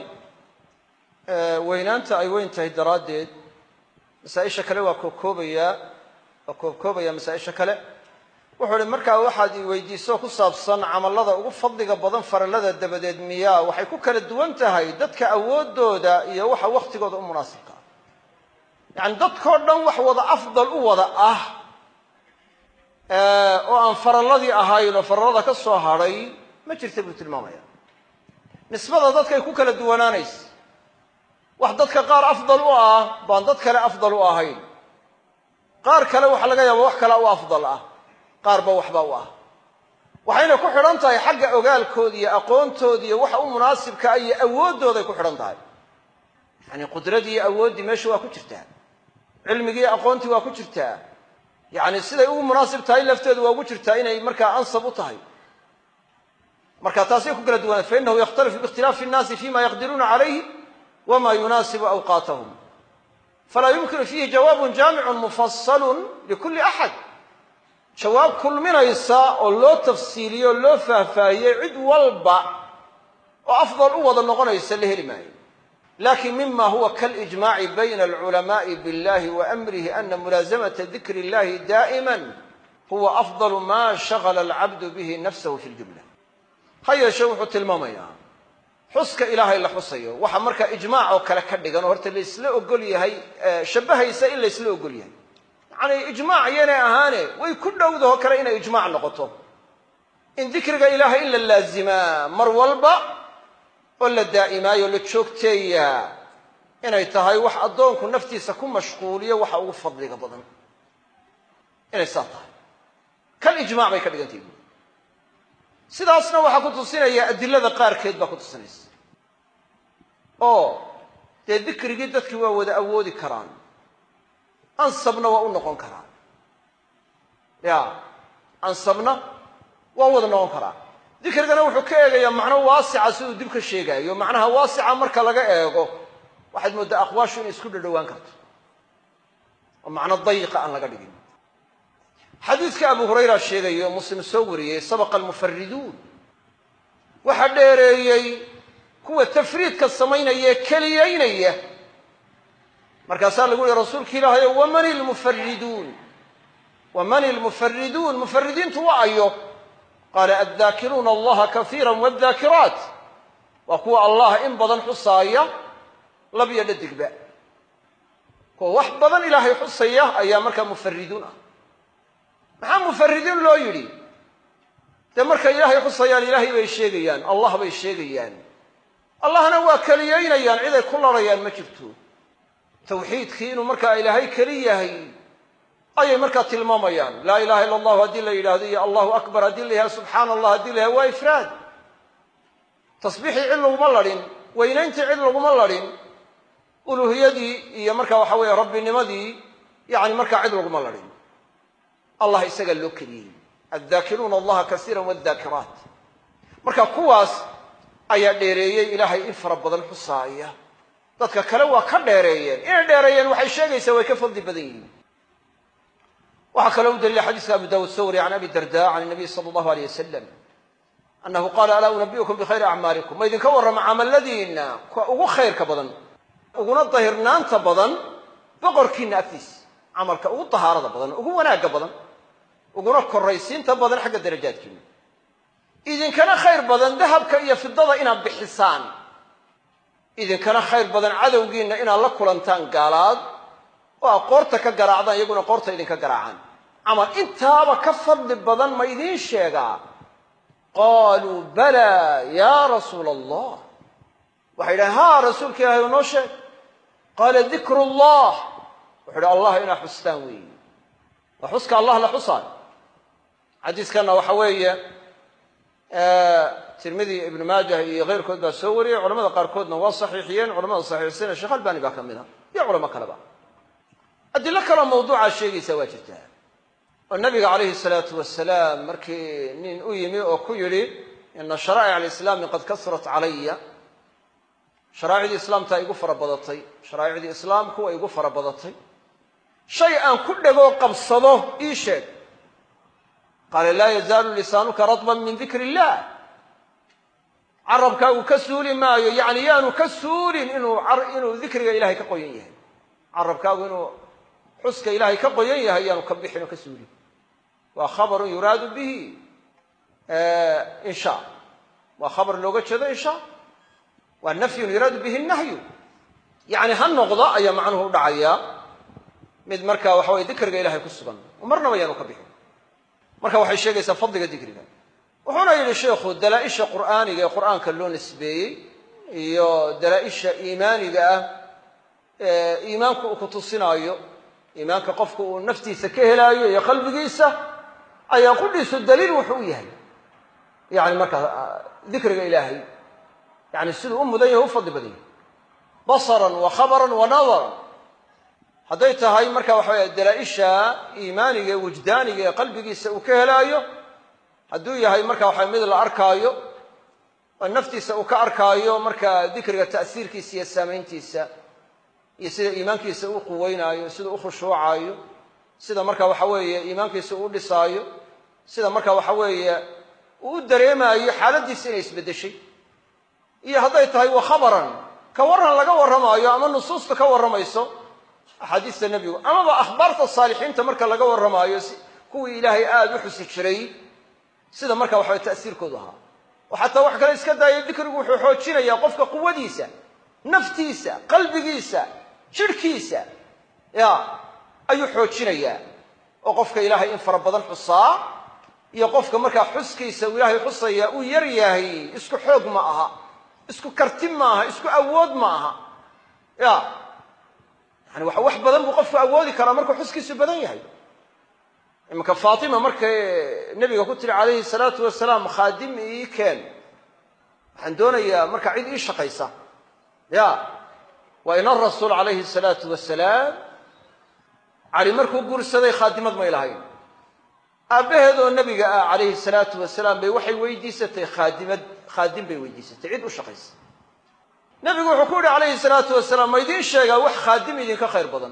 آه وينانت أي وين تهدراد مسائل شكله وكوكوبيا وكوكوبيا مسائل شكله wuxuu hi markaa waxaad i weydiiso ku saabsan camallada ugu fadliga badan farallada dabadeed miyaa waxay ku kala duwan tahay dadka awoodooda iyo waxa wakhtigooda u munaasibka ah yacani dadkoo dhan wax wada afdal u wada ah oo aan faralladii ahayn oo farallada ka soo hadhay ma jirta buu tilmaamaya nisbada dadkay ku kala duwanaanaysa wax dadka qaar afdal u ah baan dad kale afdal u ahayn qaar kale waxa laga yaaba wax kale u afdal ah qaarba waxba u ah waxayna ku xidhan tahay xagga ogaalkooda iyo aqoontooda iyo waxa u munaasibka ah iyo awooddooday ku xidhan tahay yacni qudradii iyo awooddii meesha waa ku jirtaa cilmigii iyo aqoontii waa ku jirtaa yacni siday ugu munaasib tahay lafteedu waa ugu jirtaa inay markaa ansab u tahay marka taasay ku kala duwanaa fa innahu yakhtalifu biikhtilaafi innaasi fima yaqdiruuna calayhi wama yunaasibu awqaatahum falaa yumkinu fiihi jawaabun jaamicun mufasalun likulli axad jawaab kulminaysa oo loo tafsiiliyo o loo faahfaahiyey cid walba oo afdal u wada noqonaysa la heli maayo lakin mima huwa kalijmaaci bayna alculamaai biاllahi wa amrihi ana mulaasamata dikri اllahi daa'ima huwa afdalu ma shagala alcabdu bihi nafsahu fi ljumla ha yeeshe wuxuu tilmaamayaa xuska ilaahay la xusayo waxa markaa ijmaac oo kale ka dhigan oo horta laysla ogol yahay shabbahaysa in laysla ogol yahay yacni ijmaac yanay ahaane way ku dhowdaho kale inay ijmaac noqoto in dikriga ilaahay in la laazimaa mar walba oo la daa'imaayo la joogteeyaa inay tahay wax addoonku naftiisa ku mashquuliyo waxa ugu fadliga badan inay saa tahay kal ijmaac bay ka dhigantahi sidaasna waxaa ku tusinaya adilada qaarkeed baa ku tusinaysa oo dee dikrigii dadkii waa wada awoodi karaan ansabna waa u noqon karaan ya ansabna waa wada noqon karaan dikrigana wuxuu ka eegayaa macno waasica siduu dib ka sheegaayo macnaha waasica marka laga eego waxaad mooddaa aqwaashu inay isku dhadhowaan karto oo macno dayiqa aan laga dhigin xadiidka abu hurayra sheegayo muslim soo wariyey sabaqa almufariduun waxaa dheereeyey kuwa tafriidka samaynaya ee keliyaynaya markaasaa lagu yihi rasuulka ilaahayo waman ilmufariduun waman ilmufariduun mufaridiintu waa ayo qaala addaakiruuna allaha kaiira wadaakiraat waa kuwa allah in badan xusaaya lab iyo dhadigba kuwa wax badan ilaahay xusaya ayaa markaa mufariduun ah maxaa mufaridiin loo yidhi dee markay ilaahay xusayaan ilaahay bay sheegayaan allah bay sheegayaan allahna waa keliyaynayaan ciday ku larayaan ma jirto tawxiidkii inuu markaa ilaahay keli yahay ayay markaa tilmaamayaan laa ilaha illa allahu haddii la yidhahdo iyo allahu akbar haddii la yidhahdo subxaana allah haddii la yidhahdo waa ifraad tasbiixii cid laguma ladhin weynayntii cid laguma ladhin uluuhiyadii iyo markaa waxa weeye rabbinimadii yani markaa cid laguma ladhin allah isagaa loo keliyey addaakiruuna allaha kasiira wadaakiraat marka kuwaas ayaa dheereeyey ilaahay in fara badan xusaaya dadka kale waa ka dheereeyeen inay dheereeyeen waxay sheegaysaa way ka fadli badan yihiin waxaa kaloo u daliila xadiiska abu dawud soo wariye can abi darda can nabiy sala allahu aleyh wasalam annahu qaala alaa unabiukum bikhayri acmaalikum ma idinka warrama camaladiinna kuwa ugu khayrka badan uguna dahirnaanta badan boqorkiinna agtiisa camalka ugu dahaarada badan ugu wanaagga badan uguna koraysiinta badan xagga darajaadkiina idinkana khayr badan dahabka iyo fidada inaad bixisaan idinkana khayr badan cadowgiinna inaad la kulantaan gaalaad oo aad qoorta ka garaacdaan iyaguna qoorta idinka garaacaan camal intaaba ka fadli badan ma idiin sheegaa qaaluu balaa yaa rasuula allah waxay yidhahen haa rasuulka ilaahay oo noo sheeg qaala dikru llah wuxu uhi allah inaa xustaan weeye waa xuska allah la xusaayo xadiiskanna waxa weeye tirmidi ibnu maajah iyo keyrkood baa soo wariyey culamada qaarkoodna waa saxiixiyeen culamada saxiixsana sheekh albani baa ka mid a iyo culamo kaleba adilo kaloo mawduucaa sheegaysaa waa jirtaa oo nabiga calayhi salaatu wasalaam markii nin u yimi oo ku yidhi ina sharaa'ic alislaami qad kasurat calaya sharaa'icdii islaamtaa igu fara badatay sharaa'icdii islaamku waa igu fara badatay shay aan ku dhegoo qabsado ii sheeg qaala laa yazaalu lisaanuka radban min dikri illah carabkaagu ka suuli maayo yacni yaanu ka suulin inuu inuu dikriga ilahay ka qoyan yahay carabkaagu inuu xuska ilaahay ka qoyan yahay yaanu ka bixin oo ka suulin waa khabarun yuraadu bihi insha waa khabar looga jeedo insha waa nafyun yuraadu bihi nahyu yacni ha noqdo ayaa macnuhu u dhacayaa mid markaa waxa weye dikriga ilahay ku sugan marnaba yaanu ka bixin marka waxay sheegaysaa fadliga dikriga wuxuuna yidhi sheikhu dalaa-isha qur'aaniga ee qur'aanka loo nisbeeyey iyo dalaa-isha iimaaniga ah ee iimaanku uu ku tusinaayo iimaanka qofku uu naftiisa ka helaayo iyo qalbigiisa ayaa qudhiisu daliil wuxuu u yahay yani markaa dikriga ilaahay yani siduu u mudan yahay u fadli badan yahay basaran wa khabaran wa nadaran hadday tahay marka waxa weye dalaa-isha iimaaniga ee wujdaaniga ee qalbigiisa uu ka helaayo hadduu yahay marka waxa mid la arkaayo oo naftiisa uu ka arkaayo markaa dikriga ta'siirkiisa iyo saamayntiisa iyo sida iimaankiisa uu quweynaayo, sida u khushuucaayo, sida marka waxa weeye iimaankiisa uu dhisaayo, sida marka waxa weeye uu u dareemaayo xaaladiisa inay isbeddeshay. iyo hadday tahay wa khabaran ka warran laga warramaayo ama nusuusta ka warramayso axaadiista nebigu, amaba akhbaarta saalixiinta marka laga warramaayo kuwii ilaahay aada u xusi jiray sida marka waxa ta'siirkoodu ahaa. oo xataa wax kale iska daaya, dikrigu wuxuu xoojinayaa qofka quwadiisa, naftiisa, qalbigiisa, jidhkiisa ya ayuu xoojinayaa. oo qofka ilaahay in fara badan xusaa iyo qofka markaa xuskiisa uu ilaahay xusaya uu yar yahay isku xoog ma aha, isku karti ma aha, isku awood ma aha. ya yani wax badan buu qofku awoodi karaa markuu xuskiisu badan yahay. iminka faatima markay nebiga ku tiri calayhi salaatu wasalaam khaadim ii keen, waxaan doonayaa marka cid ii shaqaysa. ya waa ina rasuul calayhi salaatu wasalaam cali markuu guursaday khaadimad may lahayn. aabbaheed oo nebiga ah calayhi salaatu wasalaam bay waxay weydiisatay khaadimad khaadim bay weydiisatay, cid u shaqaysa. nebigu wuxuu ku yidhi calayhi salaatu wasalaam ma idiin sheegaa wax khaadim idinka khayr badan?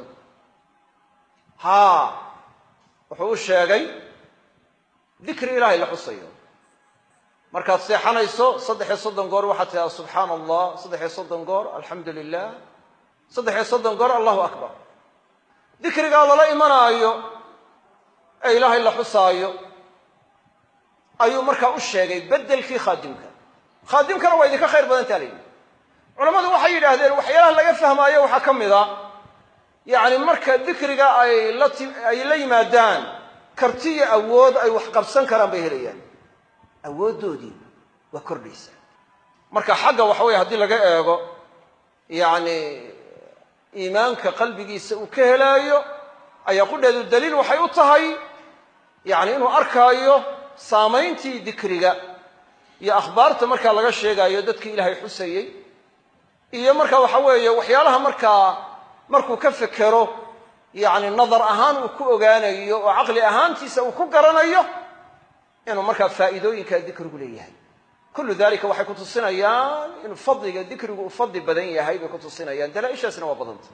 haa, wuxuu u sheegay dikri ilaahay la xusayo. markaad seexanayso saddex iyo soddon goor waxaad tidhahdaa subxaana allah, saddex iyo soddon goor alxamdu lilah, saddex iyo soddon goor allahu akbar. dikrigaa lala imanaayo ee ilaahay la xusaayo ayuu markaa u sheegay beddelkii khaadimka. khaadimkana waa idinka khayr badantaa la yidhi. culammadu waxay yidhaahdeen waxyaalaha laga fahmaayo waxaa ka mid a yacni marka dikriga ay la ay la yimaadaan karti iyo awood ay wax qabsan karaan bay helayaan. awooddoodii waa kordhaysaa. marka xagga waxa weeye haddii laga eego yacni iimaanka qalbigiisa uu ka helaayo ayaa qudheedu daliil waxay u tahay yacni inuu arkaayo saamayntii dikriga iyo akhbaarta markaa laga sheegaayo dadkii ilaahay xusayey, iyo marka waxa weeye waxyaalaha markaa markuu ka fekero yacni nadar ahaan uu ku ogaanayo oo caqli ahaantiisa uu ku garanayo inuu markaa faa'iidooyinka dikrigu leeyahay. kullu dalika waxay ku tusinayaan inuu fadliga dikrigu uu fadli badan yahay bay ku tusinayaan. dalaa-ishaasna waa badanta.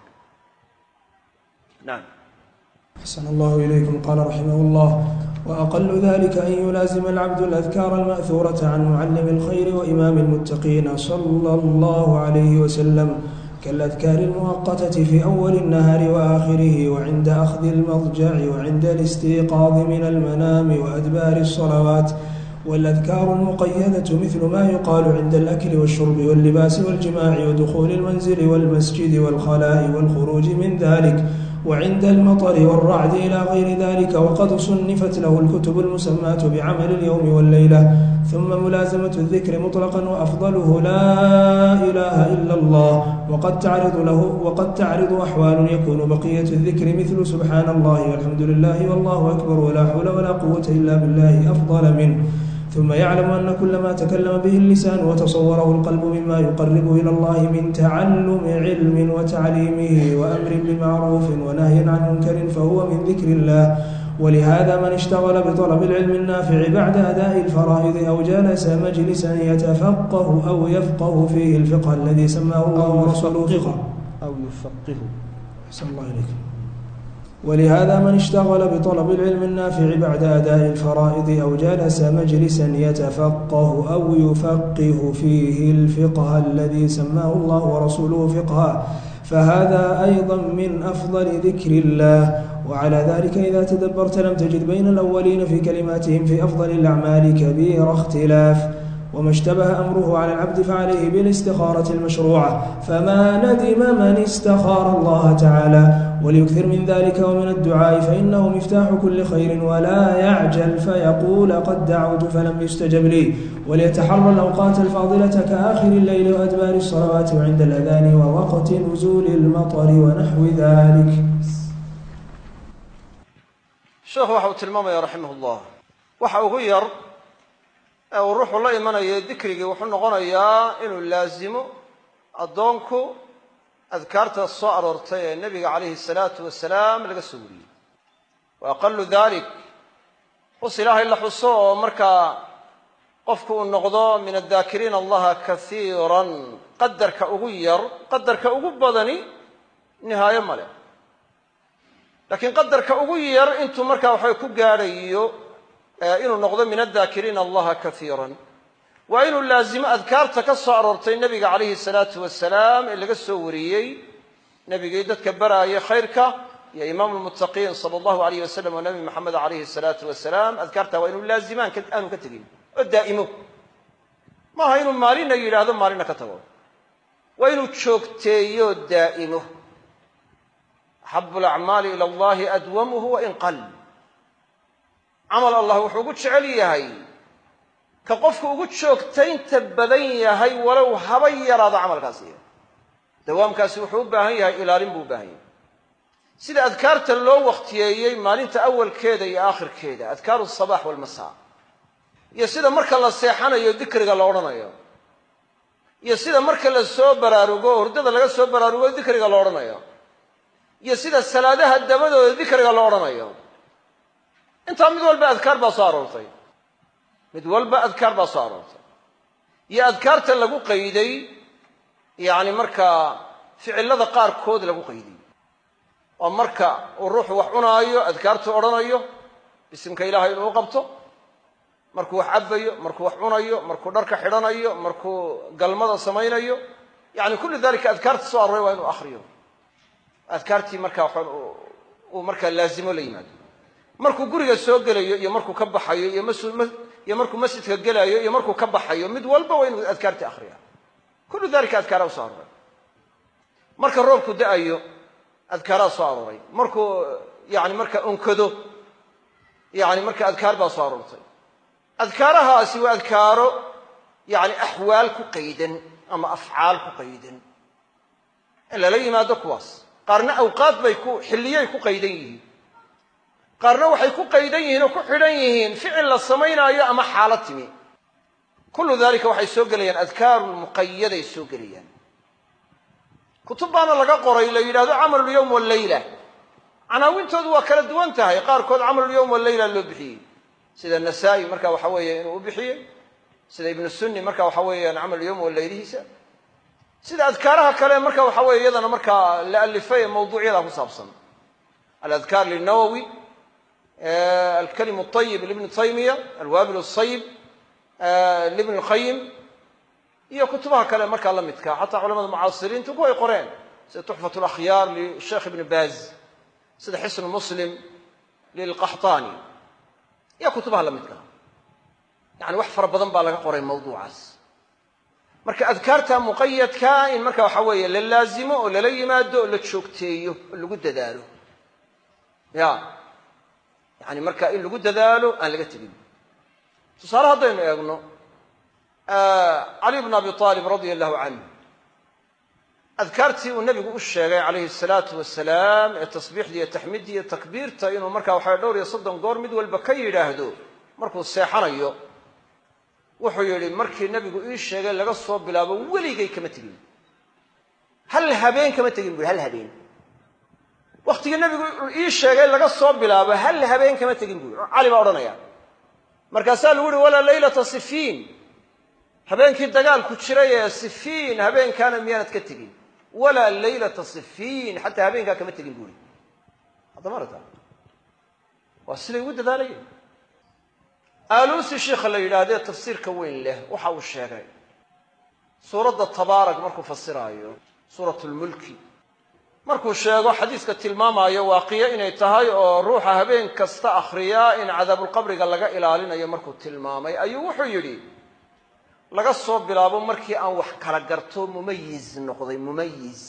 naam. أحسن الله إليكم. قال رحمه الله: وأقل ذلك أن يلازم العبد الأذكار المأثورة عن معلم الخير وإمام المتقين صلى الله عليه وسلم، كالأذكار المؤقتة في أول النهار وآخره، وعند أخذ المضجع، وعند الاستيقاظ من المنام، وأدبار الصلوات. والأذكار المقيدة مثل ما يقال عند الأكل والشرب واللباس والجماع ودخول المنزل والمسجد والخلاء والخروج من ذلك، وعند المطر والرعد إلى غير ذلك. وقد صنفت له الكتب المسماة بعمل اليوم والليلة. ثم ملازمة الذكر مطلقا وأفضله لا إله إلا الله. وقد تعرض له وقد تعرض أحوال يكون بقية الذكر مثل سبحان الله والحمد لله والله أكبر ولا حول ولا قوة إلا بالله أفضل منه. ثم يعلم أن كل ما تكلم به اللسان وتصوره القلب مما يقربه إلى الله من تعلم علم وتعليمه وأمر بمعروف ونهي عن منكر فهو من ذكر الله. ولهذا من اشتغل بطلب العلم النافع بعد أداء الفرائض أو جلس مجلسا يتفقه أو يفقه فيه الفقه الذي سماه الله ورسوله أو يفقه. أحسن الله إليك. ولهذا من اشتغل بطلب العلم النافع بعد أداء الفرائض أو جلس مجلسا يتفقه أو يفقه فيه الفقه الذي سماه الله ورسوله فقها فهذا أيضا من أفضل ذكر الله. وعلى ذلك إذا تدبرت لم تجد بين الأولين في كلماتهم في أفضل الأعمال كبير اختلاف. وما اشتبه أمره على العبد فعليه بالاستخارة المشروعة. فما ندم من استخار الله تعالى. وليكثر من ذلك ومن الدعاء فإنه مفتاح كل خير. ولا يعجل فيقول قد دعوت فلم يستجب لي. وليتحرى الأوقات الفاضلة كآخر الليل وأدبار الصلوات وعند الأذان ووقت نزول المطر ونحو ذلك. الشيخ waxau tilmaamaya raximah ullah waxa ugu yar ee uu ruuxu la imanayo dikrigii wuxuu noqonayaa inuu laazimo addoonku adkaarta soo aroortay ee nebiga calayhi salaatu wasalaam laga soo wariyey. wa aqalu dalik xus ilaahay la xuso oo markaa qofku uu noqdo min addaakiriina allaha kaiiran qadarka ugu yar qadarka ugu badani nihaayo ma leh laakiin qadarka ugu yar intuu markaa waxay ku gaadhayo inuu noqdo min addaakiriina allaha kaiiran waa inuu laazimo adkaarta ka soo aroortay nebiga calayhi salaatu wasalaam ee laga soo wariyey nebigii dadka baraayay khayrka iyo imaamu lmuttaqiin sala allahu alayh wasalam oo nebi maxamed calayhi salaatu wasalaam adkaarta waa inuu laazimaan aanu ka tegin oo daa'imo maaha inuu maalina yidhaahdo maalina ka tago waa inuu joogteeyo daa'imo axabu alacmaali ila allahi adwamuhu wain qal camal allah wuxuu ugu jecel yahay ka qofku ugu joogtaynta badan yahay walow haba yaraado camalkaasi dawaamkaasi wuxuu u baahan yahay ilaalin buu u baahan yahay sida adkaarta loo waqtiyeeyey maalinta awalkeeda iyo aakhirkeeda adkaaru asabax walmasaa iyo sida marka la seexanayo dikriga la odhanayo iyo sida marka la soo baraarugo hurdada laga soo baraarugo dikriga la odhanayo iyo sida salaadaha dabadooda dikriga la odhanayo intaa mid walba adkaar baa soo aroortay mid walba adkaar baa soo aroortay iyo adkaarta lagu qayday yacni markaa ficilada qaarkood lagu qayday oo marka uu ruuxu wax cunaayo adkaartu odhanayo bisimka ilaahay inuu qabto markuu wax cabbayo markuu wax cunayo markuu dharka xidhanayo markuu galmada samaynayo yacni kullu dalika adkaarta soo arooray waa inuu akhriyo adkaartii markaa uu markaa laazimo la yimaado markuu guriga soo gelayo iyo markuu ka baxayo iyo iyo markuu masjidka gelayo iyo markuu ka baxayo mid walba waa inuu adkaartii akhriya kullu dalika adkaaraa soo arooray marka roobku da'ayo adkaaraa soo arooray markuu yani marka onkado yani marka adkaar baa soo aroortay adkaarahaasi waa adkaaro yani axwaal ku qaydan ama afcaal ku qaydan in lala yimaado kuwaas qaarna awqaad bay ku xilliyay ku qaydan yihiin qaarna waxay ku qaydan yihiin oo ku xidhan yihiin ficil la samaynaayo ama xaalad timi kullu dalika waxay soo gelayaan adkaaru lmuqayaday soo gelayaan kutub baana laga qoray la yidhahdo camalu lyowm wallayla canaawintoodu waa kala duwan tahay qaarkood camalulyowm wallayla loo bixiyey sida nasaa'i marka waxa weeye inuu u bixiyey sida ibnu sunni marka waxa weeyaan camalulyowm wallaylihiisa sida adkaaraha kale marka waxa weeye iyadana markaa la alifay mawduucyada ku saabsan aladkaar lilnawowi alkalimu ayib libni taymiya alwaabil asayib libni lqayim iyo kutubaha kale markaa la midka xataa culamada mucaasiriintu kuway qoreen sida tuxfat alakhyaar lisheekh ibni baaz sida xisnu muslim lilqaxtaani iyo kutubaha la midka yani wax fara badan baa laga qoray mawduucaas marka adkaarta muqayadka in marka waxa weeye la laazimo oo lala yimaado oo la joogteeyo oo lagu dadaalo ya yani marka in lagu dadaalo aan laga tegin tusaale haddaynu eegno cali bn abi aalib radia allahu canhu adkaartii uu nebigu u sheegay calayhi salaatu wasalaam ee tasbiixda iyo taxmiidda iyo takbiirta inuu markaa waxaa dhowr iyo soddon goor mid walba ka yidhaahdo markuu seexanayo wuxuu yidhi markii nebigu ii sheegay laga soo bilaabo weligay kama tegin hal habeen kama tegin bui hal habeen wakhtigii nebigu ii sheegay laga soo bilaabo hal habeen kama tegin bui cali baa odhanaya markaasaa lagu yihi walaa laylata sifiin habeenkii dagaalku jiray ee sifiin habeenkaana miyaanad ka tegin walaa laylata sifiin xataa habeenkaa kama tegin buuri hadda marata waa siday ugu dadaalayeen aaluusi sheikha la yidhaahdee tafsiirka weyn leh waxa uu sheegay suuradda tabaarak markuu fasiraayo suurat lmulki markuu sheego xadiiska tilmaamaayo waaqiyo inay tahay oo ruuxa habeen kasta akhriyaa in cadaabulqabriga laga ilaalinayo markuu tilmaamay ayuu wuxuu yidhi laga soo bilaabo markii aan wax kala garto mumayiz noqday mumayiz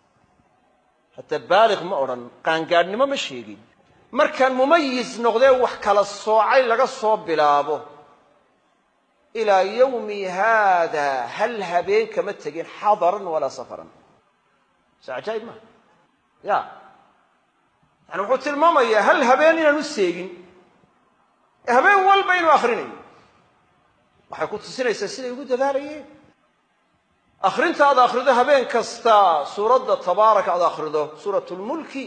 hataa baaliq ma odhan qaangaadhnimo ma sheegin markaan mumayiz noqdee wax kala soocay laga soo bilaabo ilaa yawmi haada hal habeen kama tegin xadaran walaa safaran so cajaa'ib maa ya yani wuxuu tilmaamayaa hal habeen inaan u seegin ee habeen walba inuu akhrinayo waxay ku tusinaysaa siday ugu dadaalayeen akhrinta aad akhrido habeen kasta suuradda tabaaraka aad akhrido suuratulmulki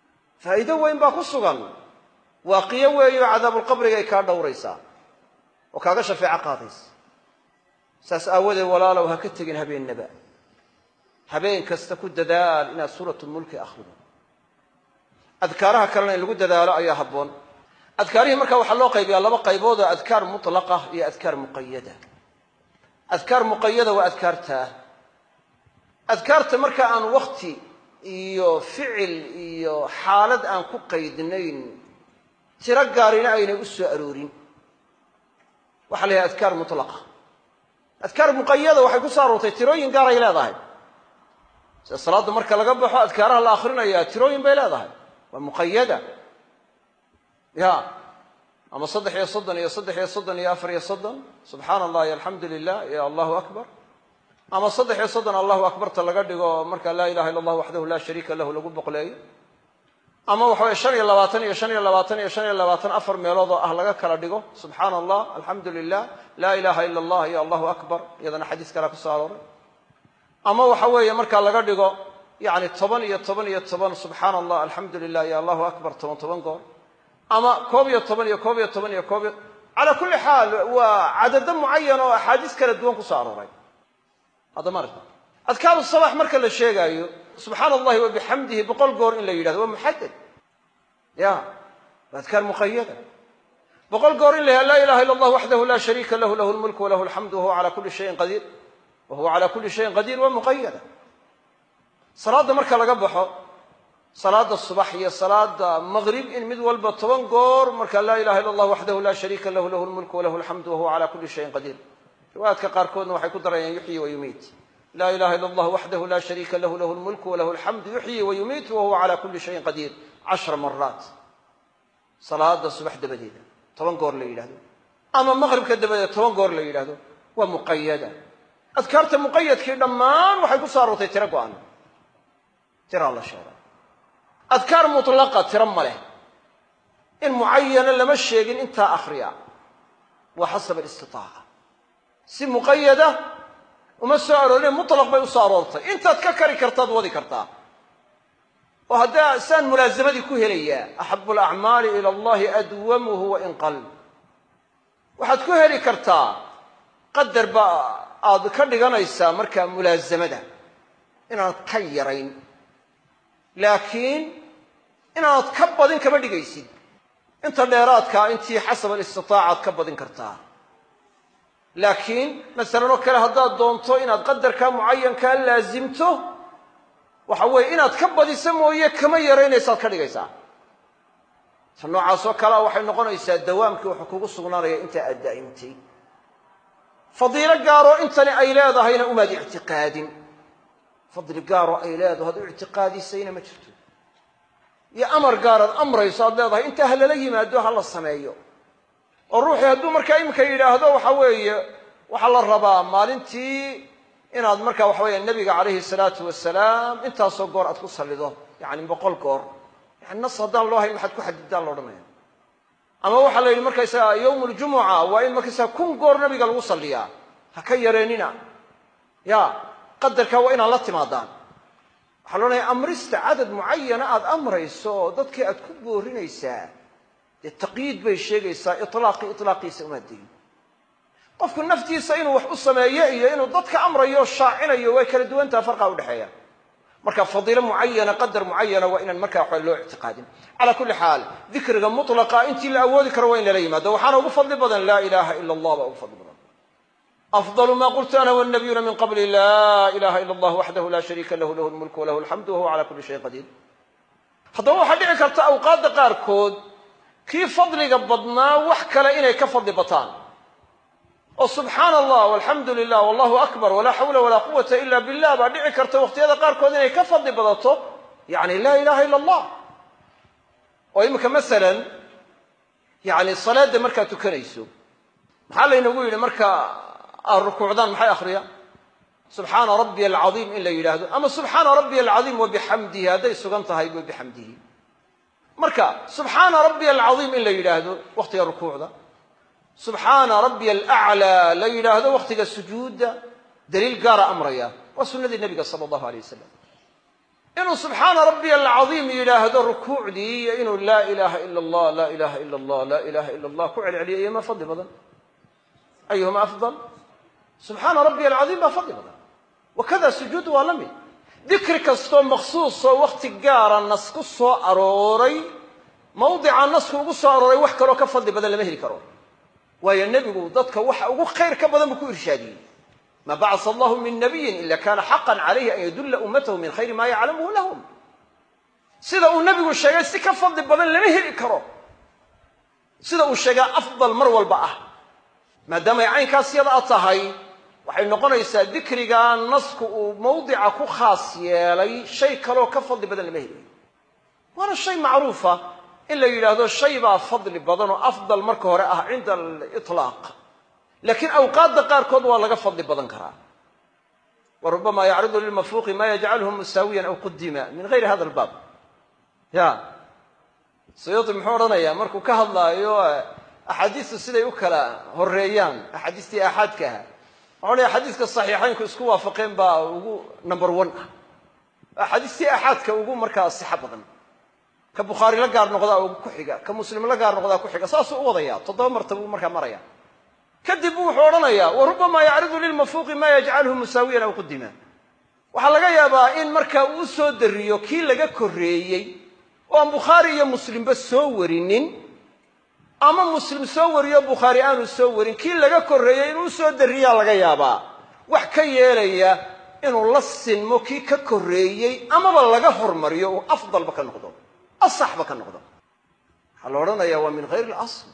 faa'iido weyn baa ku sugan waaqiyo weeyo cadaabulqabriga ay kaa dhowraysaa oo kaaga shafeeco qaadaysa saas aawadeed walaalow ha ka tegin habeennaba habeen kasta ku dadaal inaad suuratulmulki akhrido adkaaraha kalena in lagu dadaalo ayaa habboon adkaarihii markaa waxaa loo qaybiyaa laba qaybood oo adkaar mutlaqa iyo adkaar muqayada adkaar muqayada waa adkaartaa adkaarta marka aan wakti iyo ficil iyo xaalad aan ku qaydnayn tiro gaarina aynay u soo aroorin waxaa la yidhaha adkaar mutlaqa adkaar muqayada waxay ku soo aroortay tirooyin gaaray leedahay sida salaadda marka laga baxo adkaaraha la akhrinayaa tirooyin bay leedahay waa muqayada ya ama saddex iyo soddon iyo saddex iyo soddon iyo afar iyo soddon subxaana allah iyo alxamdu lilah iyo allahu akbar ama saddex iyo soddon allahu akbarta laga dhigo marka laa ilaha illa allah waxdahu laa shariika lahu lagu boqleeyo ama waxa weye shan iyo labaatan iyo shan iyo labaatan iyo shan iyo labaatan afar meelood oo ah laga kala dhigo subxaana allah alxamdu lilah laa ilaha illa allah iyo allahu akbar iyadana xadiis kalea ku soo arooray ama waxa weeye markaa laga dhigo yani toban iyo toban iyo toban subxaana allah alxamdu lilah iyo allahu akbar toban toban goor ama koob iyo toban iyo koob iyo toban iyo koob iyo calaa kulli xaal waa cadado mucayan oo axaadiis kala duwan ku soo arooray hadda maarta adkaaru sabax marka la sheegaayo subxaana allahi wa bixamdihi boqol goor in la yidhahdo waa muxadad ya waa adkaar muqayada boqol goor in la yidhahdo laa ilaha illa allah waxdahu laa shariika lahu lahu lmulku walahu alxamdu wahuwa calaa kulli shayin qadiir wahuwa calaa kulli shayin qadiir waa muqayada salaadda marka laga baxo salaada subax iyo salaada maqrib in mid walba toban goor marka laa ilaha illa allah waxdahu laa shariika lahu lahu lmulku walahu alxamdu wahuwa calaa kulli shayin qadiir riwaayaadka qaarkoodna waxay ku darayaan yuxyi wa yumiit laa ilaha illa allah waxdahu laa shariika lahu lahu lmulku walahu alxamdu yuxyi wa yumiit wahuwa calaa kulli shayin qadiir cashra maraat salaada subax dabadeeda toban goor la yidhahdo ama maqribka dabadeeda toban goor la yidhahdo waa muqayada adkaarta muqayadkii dhammaan waxay ku soo aroortay tiro go-an tiraa la sheegay adkaar mutlaqa tiro ma leh in mucayana lama sheegin intaa akhriya waa xasab alistitaaca si muqayada uma soo aroorin mutlaq bay u soo aroortay intaad ka kari kartaad wadi kartaa oo haddaa saan mulaasamadii ku helayaa axabu alacmaali ila allahi adwamuhu wain qal waxaad ku heli kartaa qadar ba aad ka dhiganaysaa markaa mulaasamada inaad ka yarayn laakiin inaad ka badin kama dhigaysid inta dheeraadkaa intii xasab alistitaacaad ka badin kartaa laakiin masalan oo kale haddaad doonto inaad qadarkaa mucayankaa laasimto waxa weeye inaad ka badisa mooye kama yaraynaysaad ka dhigaysaa ta noocaas oo kalea waxay noqonaysaa dawaamkii wuxuu kugu sugnaanaya intaa aad daa'imtay fadiilo gaaroo intani ay leedahayna umaad ictiqaadin fadli gaaroo ay leedaho had u ictiqaadisayna ma jirto iyo amar gaaraad amrayso aad leedahay intaa ha lala yimaado ha la sameeyo oo ruuxii hadduu markaa iminka yidhaahdo waxa weeye waxaa la rabaa maalintii inaad markaa waxa weeye nebiga calayhi salaatu wasalaam intaasoo goor aad ku sallido yacni boqol goor yani nas haddaan loo hayn maxaad ku xadidaan la odhanaya ama waxaa la yidhi markaysaga yowm ljumuca waa in markaysaga kun goor nabiga lagu salliyaa ha ka yareenina ya qadarkaa waa inaad la timaadaan waxaa la odhanaya amrista cadad mucayana aad amrayso oo dadkii aad ku boorinaysaa dee taqyiid bay sheegaysaa ilaaqii ilaaqiisa umaad degin qofku naftiisa inuu wax u sameeyo iyo inuu dadka amrayo shaacinayo way kala duwantaha farqaa udhexeeya marka fadiilo mucayana qadar mucayana waa inaan markaa waxa loo ictiqaadin calaa kulli xaal dikriga mutlaqa intii la awoodi karo waa in lala yimaado waxaana ugu fadli badan laa ilaha ila allah baa ugu fadli badan afdalu ma qultu ana wannabiyuna min qabli laa ilaha ila allah waxdahu laa shariika lahu lahu lmulku walahu alxamdu wahuwa calaa kulli shayin qadiir haddaba waxaa dhici karta awqaadda qaarkood kii fadliga badnaa wax kale inay ka fadli bataan oo subxaana allah walxamdu lilah wallahu akbar walaa xawla walaa quwata ila billah baa dhici karta waqtiyada qaarkood inay ka fadli badato yani laa ilaha ila allah oo iminka masalan yani salaadda markaad tukanayso maxaa laynagu yidhi marka aad rukuucdaan maxay akhriya subxaana rabbiya alcadiim in la yidhaahdo ama subxaana rabbiya alcadiim wabixamdihi hadday sugan tahay wabixamdihi marka subxaana rabbiya alcadiim in la yidhaahdo waqtiga rukuucda subxaana rabbiya alaclaa la yidhaahdo waqtiga sujuudda daliil gaara amraya waa sunnadii nebiga sala allahu alay wasalam inuu subxaana rabbiya alcadiim yidhaahdo rukuucdii iyo inuu laa ilaaha ila allah laa ilaha ila allah laa ilaha ila allah ku celceliyo iyo ma fadli badan ayuhuma afdal subxaana rabbiya alcadiim baa fadli badan wakada sujuud waa la mid dikri kastoo makhsuusoo wakhti gaara nas ku soo arooray mawdica nasku ugu soo arooray wax kaloo ka fadli badan lama heli karo waayo nebigu dadka waxa ugu khayr ka badan buu ku irshaadiyey ma bacasa allahu min nabiyin ila kana xaqan calayhi an yadulla ummatahu min khayri ma yaclamuhu lahum sida uu nebigu sheegay si ka fadli badan lama heli karo sida uu sheegaa afdal mar walba ah maadaamay caynkaas yada a tahay waxay noqonaysaa dikrigaa nasku uu mawdica ku khaas yeelay shay kaloo ka fadli badan lama helayo waana shay macruufa in la yidhaahdo shay baa fadli badan oo afdal marka hore ah cinda aliطlaaq laakiin awqaadda qaarkood waa laga fadli badan karaa wa rubama yacridu lilmafruuqi ma yajcalhu musaawiyan aw qudima min gayri hada albaab ya suyuuti muxuu odhanayaa markuu ka hadlaayo axaadiistu siday u kala horeeyaan axaadiistii aaxaadka ahaa waxuu leeyahay xadiiska saxiixaynku isku waafaqeen baa ugu number one ah axaadiistii aaxaadka ugu markaa sixa badan ka bukhaari la gaar noqdaa ugu ku xiga ka muslim la gaar noqdaa ku xiga saasuu u wadayaa toddoba martaba uu markaa maraya kadib buu wuxuu odhanayaa wa rubama yacridu lilmafruuqi ma yajcalhu musaawiyan aw qudima waxaa laga yaabaa in markaa uu soo dariyo kii laga korreeyey oo aan bukhaari iyo muslimba soo warinin ama muslim soo wariyo bukhaari aanu soo warin kii laga korreeyey inuu soo dariyaa laga yaabaa wax ka yeelaya inuu la sinmo kii ka korreeyey amaba laga hormariyo uu afdalba ka noqdo asaxba ka noqdo waxaa la odhanayaa waa min hayri اlasl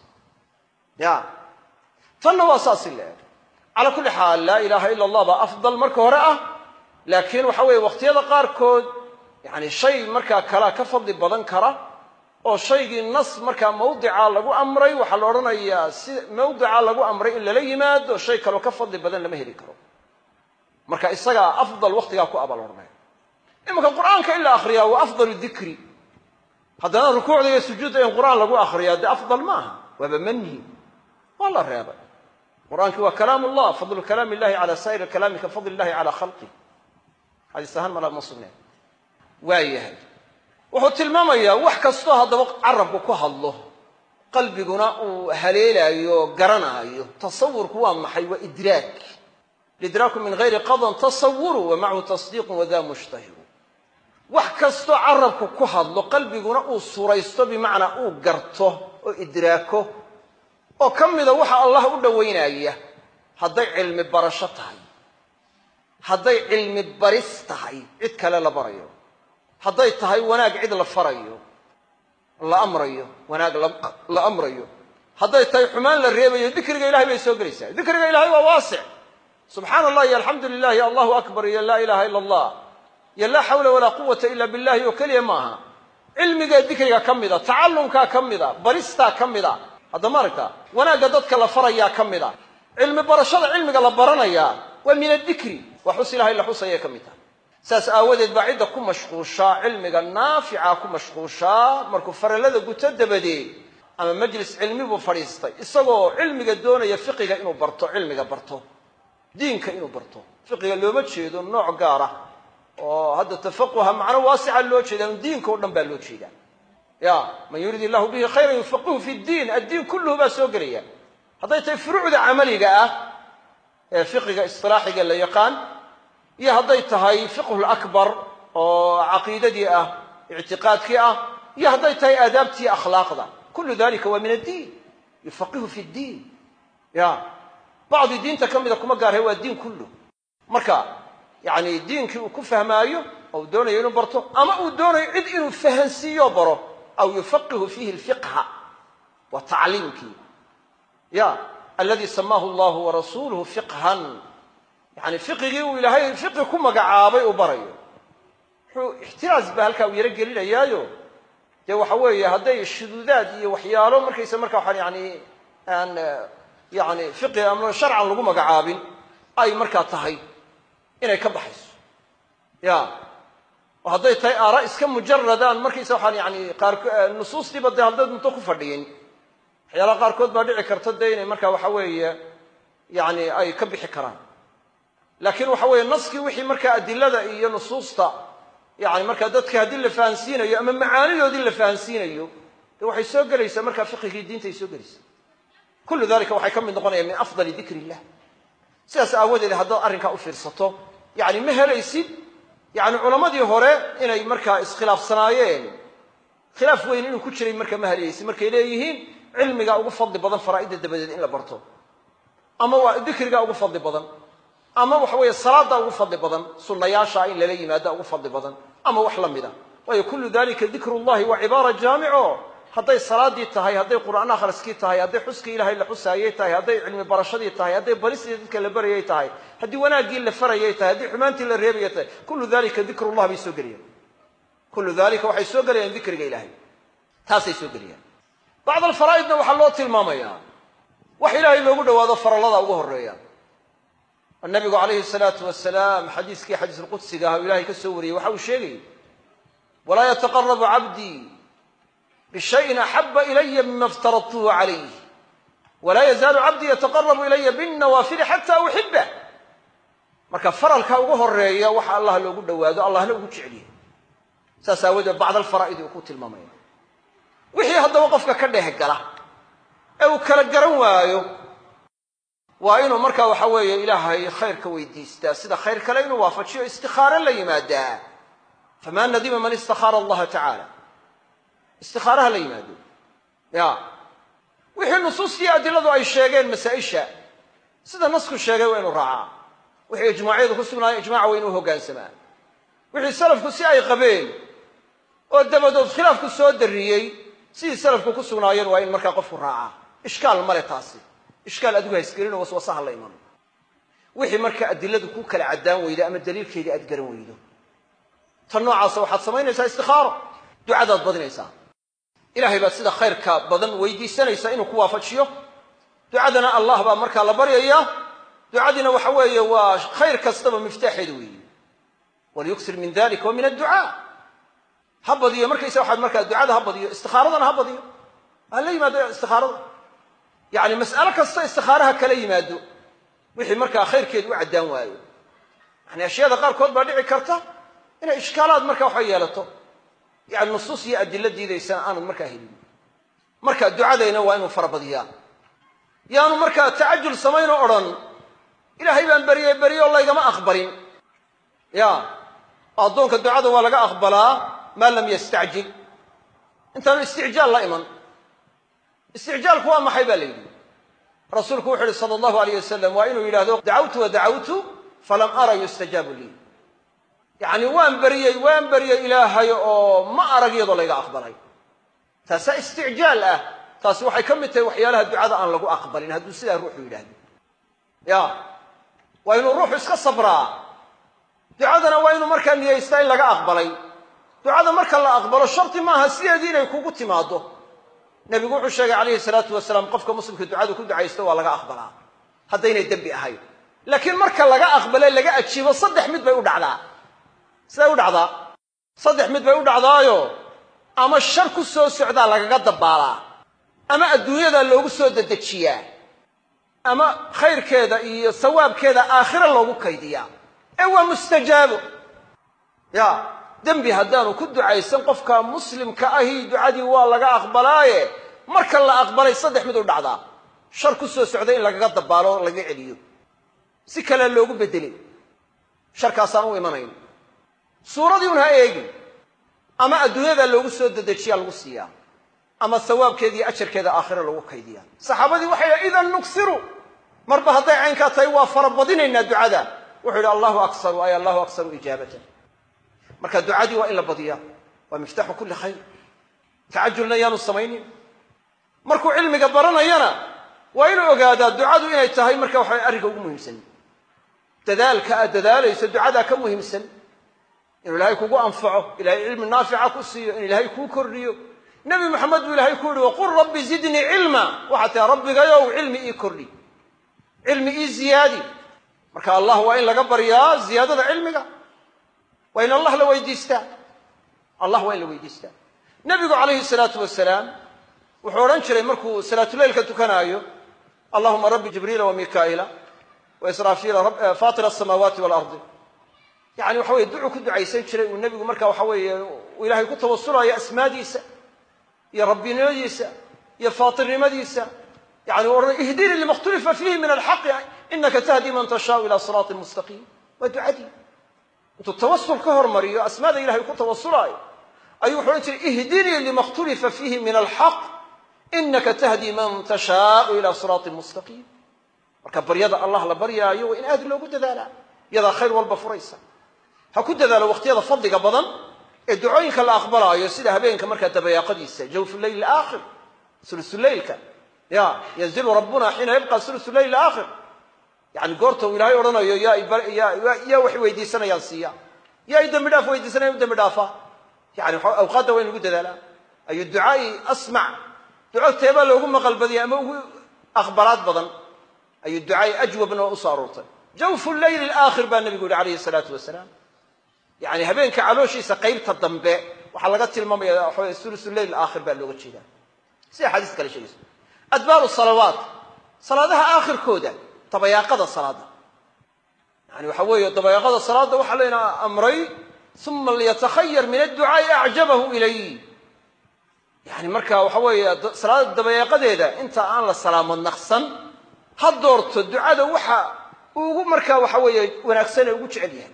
ya tanna waa saasi leeg calaa kulli xaal laa ilaaha ila allah baa afdal marka hore ah laakiin waxa weeye wakhtiyada qaarkood yani shay markaa kalaa ka fadli badan kara oo shaygii nas markaa mawdica lagu amray waxaa la odhanayaa si mawdica lagu amray in lala yimaado shay kaloo ka fadli badan lama heli karo marka isagaa afdal wakhtigaa ku aba la odhanaya imanka qur'aanka in la akhriyaa waa afdalu dikri haddana rukuucda iyo sujuudda in qur'aan lagu akhriyaa dee afdal ma aha waaba manhi waa la reebay qur'aankii waa kalaam ullah fadlu kalaami illahi cala saa'iri kalaami ka fadli illahi cala khalqih xadiis ahaan malama sugneen waa yahay wuxuu tilmaamayaa wax kastoo haddaba carabku ku hadlo qalbiguna uu haleelaayo garanaayo tasawurku waa maxay waa idraak lidraaku min hayri qadan tasawuru wa macahu tasdiiqun wadaa mushtahiru wax kastoo carabku ku hadlo qalbiguna uu suraysto bimacnaa uu garto oo idraako oo ka mida waxa allah u dhowaynaya hadday cilmi barasho tahay hadday cilmi baris tahay cid kale la barayo hadday tahay wanaag cid la farayo la amrayo wanaag la amrayo hadday tahay xumaan la reebayo dikriga ilahay bay soo gelaysaa dikriga ilahay waa waasic subxaana allah iyo alxamdu lilah iyo allahu akbar iyo laa ilaha ila allah iyo laa xawla walaa quwata ila billahi oo keliya maaha cilmigaa dikriga ka mida tacallumkaa ka mida baristaa ka mida hadda ma aragta wanaagga dadka la farayaa ka mida cilmi barashada cilmiga la baranayaa waa min adikri waa xus ilahay la xusayay ka mid tahay saas aawadeed baa cidda ku mashquushaa cilmiga naafica ku mashquushaa markuu farallada guto dabadeed ama majlis cilmi buu fadhiistay isagoo cilmiga doonaya fiqiga inuu barto cilmiga barto diinka inuu barto fiqiga looma jeedo nooc gaara oo hadda tafaquha macno waasica loo jeedaa diinka oo dhan baa loo jeedaa ya man yurid illahu bihi khayran yufaqihu fi ddiin addiin kulluhu baa soo gelaya hadday tahay furuucda camaliga ah ee fiqiga istilaaxiga la yaqaan iyo hadday tahay fiqhu lakbar oo caqiidadii ah ictiqaadkii ah iyo hadday tahay aadaabtii akhlaaqda kullu dalika waa min addiin yufaqihu fi ddiin ya bacdi diinta ka mida kuma gaarhay waa diin kullu marka yani diinkii uu ku fahmaayo oo doonayo inuu barto ama uu doonayo cid inuu fahansiiyo baro aw yufaqihu fiihi alfiqha wa tacliimkii ya alladii samaahu allahu warasuuluhu fiqhan yani fiqigii uu ilaahay fiqi ku magacaabay uu barayo wuxuu ixtiraas baa halkaa uu yaro gelinayaayo dee waxa weeye hadday shuduudaad iyo waxyaalo markaysa marka waxaan yani aan yani fiqi ama sharcan lagu magacaabin ay markaa tahay inay ka baxayso ya oo hadday tahay aara iska mujaradaan markaysa waxaan yani qaar nusuustiiba dee haddayd munto ku fadhiyin waxyaalaha qaarkood baa dhici karta dee inay markaa waxa weeye yani ay ka bixi karaan laakiin waxa weeye naskii wixii markaa adilada iyo nusuusta yani markaa dadka haddii la fahansiinayo ama macaanidoodii la fahansiinayo dee waxay soo gelaysaa markaa fiqigii diinta ay soo gelaysaa kullu dalika waxay ka mid noqonayaan min afdali dikri illah sidaas aawadeed haddaad arrinkaa u fiirsato yani ma helaysid yani culammadii hore inay markaa iskhilaafsanaayeen khilaaf weyn inuu ku jiray marka ma helaysid markay leeyihiin cilmiga ugu fadli badan faraa'idda dabadeed in la barto ama waa dikriga ugu fadli badan ama waxa weeye salaada ugu fadli badan sunnayaasha in lala yimaada ugu fadli badan ama wax la mida waayo kullu dalika dikrullahi waa cibaara jaamico hadday salaadii tahay hadday qur'aan akhriskii tahay hadday xuskii ilaahay la xusaayay tahay hadday cilmi barashadii tahay hadday baristii dadka la barayay tahay haddii wanaaggii la farayay tahay haddii xumaantii la reebayay tahay kullu dalika dikrullah bay soo geliyaan kullu dalika waxay soo gelayaan dikriga ilaahay taasay soo geliyaan bacd alfaraa'idna waxaa loo tilmaamayaa wax ilaahay loogu dhowaado farallada ugu horreeya النبي عليه الصلاة والسلام حديث كي حديث القدسي قال إلهي كسوري وحاول شيء ولا يتقرب عبدي بشيء أحب إلي مما افترضته عليه ولا يزال عبدي يتقرب إلي بالنوافل حتى أحبه marka faralka ugu horeeya waxa Allah loogu dhawaado Allah loogu jeceliyo saasawada bacd alfaraa'id uu ku tilmaamay wixii hadda qofka ka dhex gala ee uu kala garan waayo waa inuu markaa waxa weeye ilaahay khayrka weydiistaa sida khayr kale inuu waafajiyo istikhaara la yimaada fama nadima man istakhara Allah ta'ala istikharaha la yimaado ya wixii nusuustii adiladu ay sheegeen masaa'isha sida nasku sheegay waa inuu raacaa wixii ijmaaciyadu ku sugnaayeen ijmaaca waa inuu hoggaansamaa wixii salafku si ay qabeen oo dabadood khilaafku soo darriyey sidii salafku ku sugnaayeen waa in markaa qofku raacaa ishkaal male taasi ishkaal adigu haysgelin oo waswasaha la iman wixii marka adiladu ku kala cadaan weyda ama daliilkeedii aad garan weydo tan noocaas waxaad samaynaysaa istikhaaro ducadaad badinaysaa ilaahay baad sida khayrka badan weydiisanaysaa inuu ku waafajiyo ducadana allah baa markaa la baryayaa ducadina waxa weeye waa khayr kastaba miftaaxeedu weeye waliyuksir min dalika wa min adducaa ha badiyo markaysa waxaad markaa ducada ha badiyo istikaaradana ha badiyo ha la yimaado istikhaarada yani mas'alo kasta istikhaaraha kala yimaado wixii markaa khayrkeedu u caddaan waayo yani ashyaada qaarkood baa dhici karta inay ishkaalaad markaa waxa yeelato yani nusuus iyo adilo diidaysan aanad markaa helin marka ducadayna waa inuu farabadiyaa yaanu markaa tacajul samayn oo odhan ilaahay baan baryey baryo laygama aqbalin ya addoonka ducada waa laga aqbalaa maa lam yastacjil intaanu isticjaal la iman isticjaalku waa maxay baa la yidhi rasuulku wuxu uhi sala allahu alayh wasalam waa inuu yidhaahdo dacawtu wa dacawtu falam ara yustajaabu lii yacni waan baryey waan baryey ilaahay oo ma arag iyadoo layga aqbalay taasaa isticjaal ah taasi waxay ka mid tahay waxyaalaha ducada aan lagu aqbalin hadduu sidaa ruuxu yidhaahdo ya waa inuu ruuxu iska sabraa ducadana waa inuu markaa niyaystaa in laga aqbalay ducada marka la aqbalo sharti maaha sideedii inay kugu timaado nebigu wuxuu sheegay calayhi salaatu wasalaam qofka muslimka ducadu ku ducaysto waa laga aqbalaa haddaynay dembi ahayn laakiin marka laga aqbale laga ajiibo saddex mid bay u dhacdaa siday u dhacdaa saddex mid bay u dhacdaayo ama shar ku soo socdaa lagaga dabaalaa ama adduunyada loogu soo dedejiyaa ama khayrkeeda iyo sawaabkeeda aakhira loogu kaydiyaa ee waa mustajaabo ya dembi haddaanu ku ducaysan qofka muslimka ahi ducadii waa laga aqbalaaye marka la aqbalay saddex mid u dhacdaa shar ku soo socda in lagaga dabaalo laga celiyo si kale loogu bedelay sharkaasaan u imanayn suuradii un ha eegin ama adduunyada loogu soo dedejiyaa lagu siiyaa ama sawaabkeeda iyo ajarkeeda aakhira lagu kaydiyaa saxaabadii waxay yidhi idan nuksiru marba hadday caynkaa tahay waa farabadinaynaa ducada wuxuu yidhi allahu aksaru ay allahu aksaru ijaabatan marka ducadii waa in la badiyaa waa miftaaxu kulli khayr tacajulna yaanu samaynin markuu cilmiga baranayana waa inuu ogaadaa ducadu inay tahay marka waxa arrinka ugu muhiimsan dadaalka aad dadaalayso ducadaa ka muhiimsan inuu ilaahay kugu anfaco ilaahay cilmi naafica ku siiyo in ilaahay kuu kordhiyo nebi maxamed buu ilaahay ku yidhi waqul rabbi zidnii cilma waxaa tahay rabbigayow cilmi ii kordhi cilmi ii ziyaadi marka allah waa in laga baryaa ziyaadada cilmiga waa in allah la weydiistaa allah waa in la weydiistaa nebigu calayhi salaatu wasalaam wuxuu odhan jiray markuu salaatuleylka tukanaayo allahuma rabbi jibriila wa mikaa'ila wa israafiila faatira asamaawaati waalardi yani waxa weye ducuu ku ducaysan jiray uu nebigu marka waxa weeye uu ilaahay ku tawasulayo asmaadiisa iyo rabbinimadiisa iyo faatirnimadiisa يعني اهدني لما اختلف فيه من الحق إنك تهدي من تشاء إلى صراط مستقيم ودعدي أنت التوسل كهر مريو أسماء إلهي يكون توسلاي أي حولت اهدني لما اختلف فيه من الحق إنك تهدي من تشاء إلى صراط مستقيم وكبر يد الله لبريا يو إن أدل لو قد ذالا يدا خير والبفريسة هكذا ذالا وقت يدا فضلك بضن الدعوين كلا أخبرها يسير هبين كمركة تبايا قديسة جو في الليل الآخر ثلث الليل كان يا ينزل ربنا حين يبقى ثلث الليل الآخر يعني قرته ولاي ورنا يا يا يا يا وحي ويدي سنة ينسيا يا يدم مدافع ويدي سنة يدم مدافع يعني أوقات وين قد ذالا أي الدعاء أسمع دعاء تيبا لو هم قلبي أما أخبارات بضن أي الدعاء أجوب من أصارته جوف الليل الآخر بان النبي يقول عليه الصلاة والسلام يعني هبين كعلوشي سقيبت الضنباء وحلقت المام يا ثلث الليل الآخر بان لغة شيء سي حديث كل شيء أدبار الصلوات صلاتها آخر كودة طب يا قضى الصلاة يعني وحوي طب يا قضى الصلاة وحلينا أمري ثم ليتخير من الدعاء أعجبه إليه يعني مركا وحوي صلاة دبا قديدة أنت أنا السلام النقصن هالدورت الدعاء وحا ومركا وحوي ونكسنه وجه عليها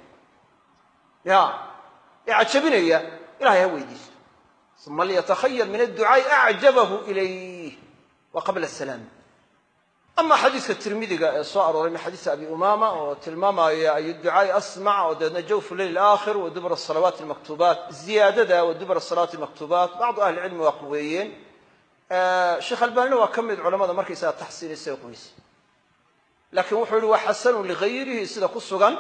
يا يعجبني يا إلهي هو يديس ثم ليتخير من الدعاء أعجبه إليه وقبل السلام أما حديث الترمذي صار من حديث أبي أمامة وتلمامة يا الدعاء أسمع ودنجو في الليل الآخر ودبر الصلوات المكتوبات زيادة ودبر الصلاة المكتوبات بعض أهل العلم وقويين آه شيخ الباني وكمل علماء مركز تحسين السيقويسي لكن وحول وحسن لغيره سيدا كسوغان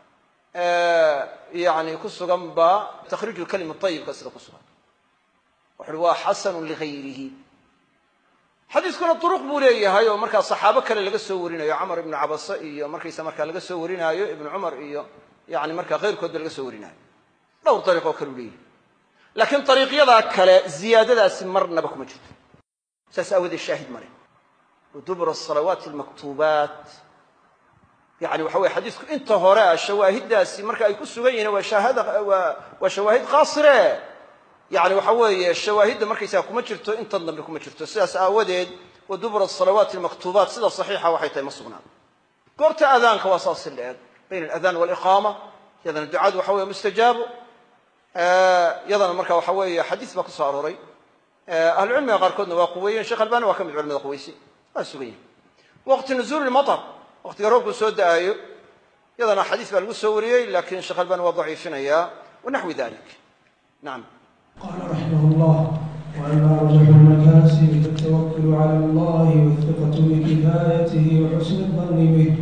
آه يعني كسوغان با تخريج الكلمة الطيب كسيدا كسوغان وحول وحسن لغيره حديث كنا طرق بوليه هاي ومركز الصحابة كان اللي قصوا ورينا يا عمر بن عباس إياه مركز مركز اللي قصوا ورينا يا ابن عمر إياه يعني مركز غير كود اللي قصوا ورينا لو طريقه كلولي لكن طريق يدا كلا زيادة سمرنا بكم جد سأسأود الشاهد مري ودبر الصلوات المكتوبات يعني وحوي حديث انت هراء الشواهد داسي مركز يكون سوين وشاهد وشواهد قاصرة يعني وحوي الشواهد مركز يكون مجرته انت نضم لكم مجرته سياس أودد ودبر الصلوات المكتوبات سيدة صحيحة وحيتها مصغنا قرت أذان كواساس الآن بين الأذان والإقامة يظن الدعاء وحوي مستجاب آه يظن المركز وحوي حديث باكو صاروري آه أهل العلم يقاركون وقويين شيخ الباني وكم العلم القويسي السوقيين وقت نزول المطر وقت يروق سود آيو يظن حديث بالمسوري لكن شيخ الباني وضعيفنا إياه ونحو ذلك نعم قال رحمه الله وأما رجح المكاسب فالتوكل على الله والثقة بكفايته وحسن الظن به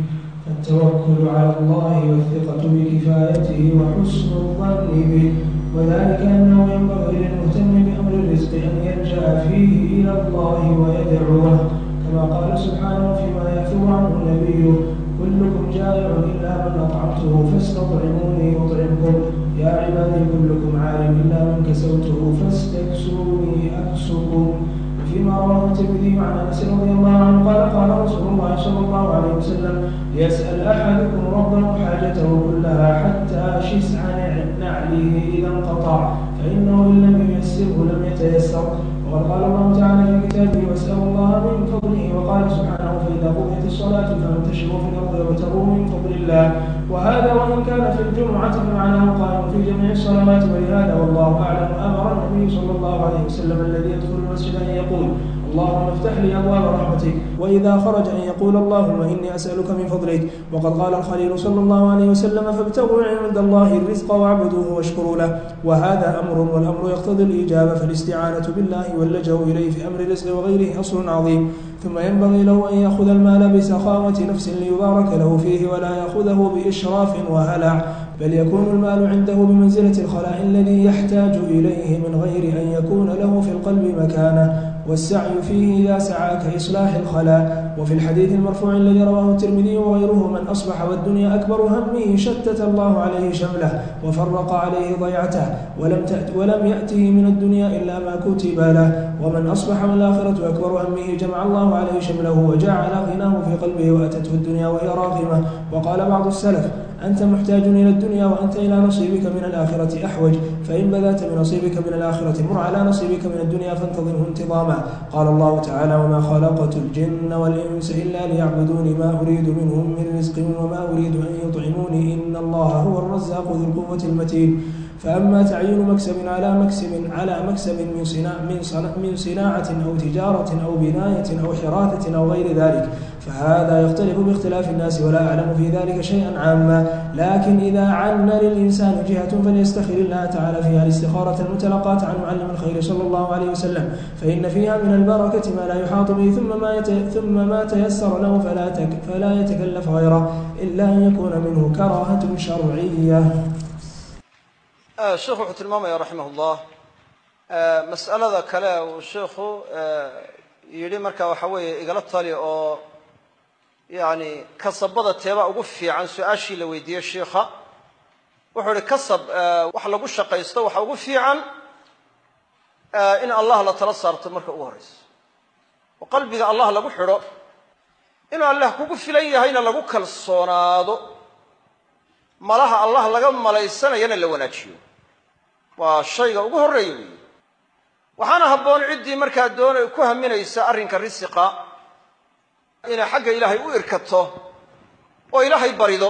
التوكل على الله والثقة بكفايته وحسن الظن به وذلك أنه ينبغي للمهتم بأمر الرزق أن يلجأ فيه إلى الله ويدعوه كما قال سبحانه فيما يثور عنه النبي كلكم جائع إلا من أطعمته فاستطعموني أطعمكم يا عبادي كلكم عالم إلا من كسوته فاستكسوني أكسكم فيما رواه الترمذي عن أنس رضي الله عنه قال قال رسول الله صلى الله عليه وسلم ليسأل أحدكم ربه حاجته كلها حتى شسع نعله إذا انقطع فإنه إن لم ييسره لم يتيسر وقد قال الله تعالى في كتابه واسألوا الله من فضله وقال سبحانه فإذا قضيت الصلاة فانتشروا في الأرض وابتغوا من فضل الله وهذا وإن كان في الجمعة فمعناه قائم في جميع الصلوات ولهذا والله أعلم أمر النبي صلى الله عليه وسلم الذي يدخل المسجد أن يقول اللهم افتح لي أبواب رحمتك وإذا خرج أن يقول اللهم إني أسألك من فضلك وقد قال الخليل صلى الله عليه وسلم فابتغوا عند الله الرزق واعبدوه واشكروا له وهذا أمر والأمر يقتضي الإجابة فالاستعانة بالله واللجأ إليه في أمر الرزق وغيره أصل عظيم ثم ينبغي له أن يأخذ المال بسخاوة نفس ليبارك له فيه ولا يأخذه بإشراف وهلع بل يكون المال عنده بمنزلة الخلاء الذي يحتاج إليه من غير أن يكون له في القلب مكانه والسعي فيه إذا سعى كإصلاح الخلاء وفي الحديث المرفوع الذي رواه الترمذي وغيره من أصبح والدنيا أكبر همه شتت الله عليه شمله وفرق عليه ضيعته ولم, تأت ولم يأته من الدنيا إلا ما كتب له ومن أصبح والآخرة أكبر همه جمع الله عليه شمله وجعل غناه في قلبه وأتته الدنيا وهي راغمة وقال بعض السلف أنت محتاج إلى الدنيا وأنت إلى نصيبك من الآخرة أحوج، فإن بدأت بنصيبك من الآخرة مر على نصيبك من الدنيا فانتظره انتظاما. قال الله تعالى: وما خلقت الجن والإنس إلا ليعبدون ما أريد منهم من رزق وما أريد أن يطعموني إن الله هو الرزاق ذو القوة المتين. فأما تعيين مكسب على مكسب على مكسب من صناعة, من صناعة أو تجارة أو بناية أو حراثة أو غير ذلك فهذا يختلف باختلاف الناس ولا أعلم في ذلك شيئا عاما. لكن إذا عن للإنسان جهة فليستخر الله تعالى فيها الاستخارة المتلقاة عن معلم الخير صلى الله عليه وسلم، فإن فيها من البركة ما لا يحاط به ثم ما, ثم ما تيسر له فلا, تك فلا يتكلف غيره إلا أن يكون منه كراهة شرعية. sheekhu wuxuu tilmaamaya raximah ullah mas'alada kale uu sheekhu yidhi marka waxa weeye igala tali oo yani kasabada teeba ugu fiican su-aashii la weydiiyey sheikha wuxuu yidhi kasab wax lagu shaqaysto waxa ugu fiican in allah la tala saarto marka ugu horrayso oo qalbiga allah lagu xidho inuu allah kugu filan yahayna lagu kalsoonaado malaha allah laga malaysanayana la wanaajiyo waa shayga ugu horreeya weeye waxaana habboon ciddii markaa doonay ku haminaysa arrinka risiqa inay xagga ilaahay u irkato oo ilaahay barido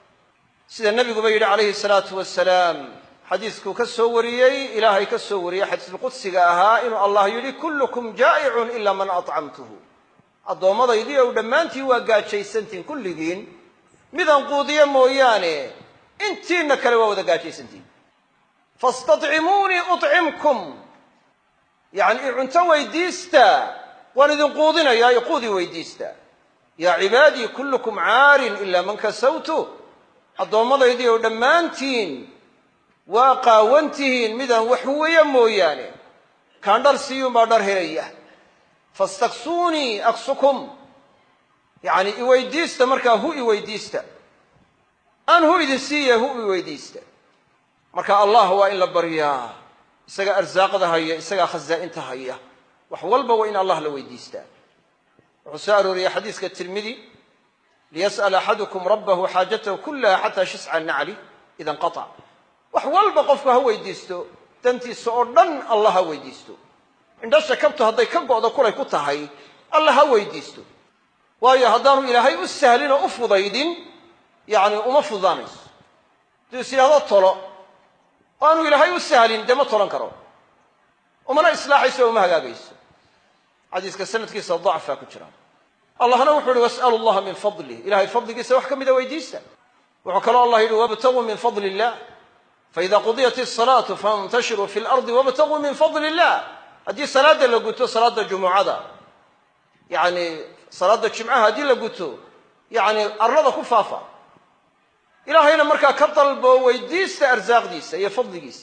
sida nebiguba yidhi calayhi salaatu wasalaam xadiiskuu ka soo wariyey ilaahay ka soo wariyey xadiisulqudsiga ahaa inuu allah yidhi kullukum jaa'icun ilaa man atcamtuhu addoomadaydii ow dhammaantiin waa gaajaysantiin kulligiin midaan quudiya mooyaane intiinna kale waa wada gaajaysantiin fastadcimuunii ucimkum yacni i cunto weydiista waan idin quudinayaa i quudi weydiista yaa cibaadii kullukum caarin ilaa man kasawtu addoomadaydii oo dhammaantiin waa qaawantihiin midaan wax huwaya mooyaane kaan dhar siiyuun baa dhar helaya fastaksuunii aksukum yacni i weydiista markaa hu i weydiista aan hu idin siiya hu i weydiista marka allah waa in la baryaa isaga arsaaqada haya isagaa khazaa'inta haya wax walba waa in allah la weydiistaa wuxuu soo arooriyey xadiiska tirmidi liyas'al axadukum rabbahu xaajatahu kullaha xataa shisca nacli ida inqatac wax walba qofku ha weydiisto dantiisa oo dhan allah ha weydiisto indhasha kabtu hadday ka go'do kulay ku tahay allah ha weydiisto waayo haddaanu ilaahay u sahlin oo u fudaydin yacni uma fududaanayso hadduu is yidhahdo tolo oo aanu ilaahay u sahlin dee ma tolan karo umana islaaxayso o uma hagaagayso xadiiska sanadkiisa dacfaa ku jira allahna wuxuu uhi was'alu allaha min fadlih ilahay fadligiisa wax ka mida weydiista wuxuu kaloo allah yidhi wabtaguu min fadli illah faida qudiyat isalaatu faintashiruu fi lardi wabtaguu min fadli illah haddii salaadda la guto salaadda jumucada yani salaadda jimcaha haddii la guto yacni arlada ku faafa ilaahayna markaa ka dalbo weydiista arsaaqdiisa iyo fadligiisa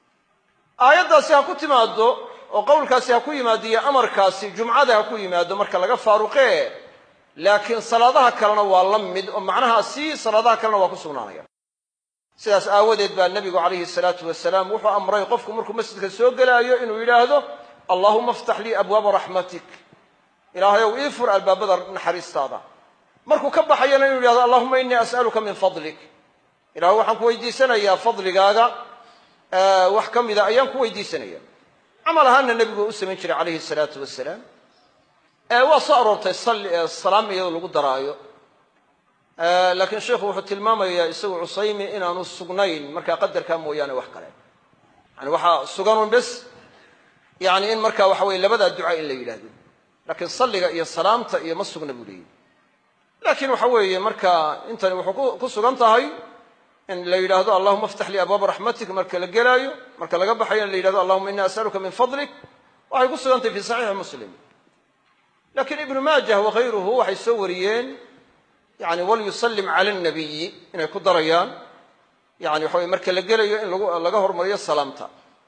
aayaddaasi ha ku timaado oo qowlkaasi ha ku yimaado iyo amarkaasi jumcada ha ku yimaado marka laga faaruqee laakiin salaadaha kalena waa la mid oo macnahaasi salaadaha kalena waa ku sugnaanaya sidaas aawadeed baa nebigu calayhi salaatu wasalaam wuxuu amray qofku markuu masjidka soo gelaayo inuu yidhaahdo allahuma aftax lii abwaaba raxmatik ilaahayow ii fur albaabada naxariistaada markuu ka baxayana inuu yidhahdo allahuma innii as'aluka min fadlik ilaah waxaan ku weydiisanayaa fadligaaga wax ka mida ayaan ku weydiisanaya camal ahaanna nebigu u samayn jiray calayhi salaatu wasalaam waa soo aroortay salaam iyadoo lagu daraayo laakiin sheikhu wuxuu tilmaamayaa isagu cusaymi inaanu sugnayn markaa qadarkaa mooyaane wax kale yani waxaa suganun bes yani in markaa waxa weye labadaa duca in la yidhaahdo laakiin salliga iyo salaamta iyo ma sugna buu leeyahy laakiin waxa weeye markaa intani wuxuu ku sugan tahay in la yidhaahdo allahuma aftax lii abwaaba raxmatik marka la gelaayo marka laga baxayo in la yidhahdo allahuma innii as'aluka min fadlik waxay ku sugan tahay fi saxiixi muslim laakiin ibnu maajah wakayruhu waxay soo wariyeen yani walyusallim cala alnabiyi inay ku darayaan yani waxa weye marka la gelayo in laga hormariyo salaamta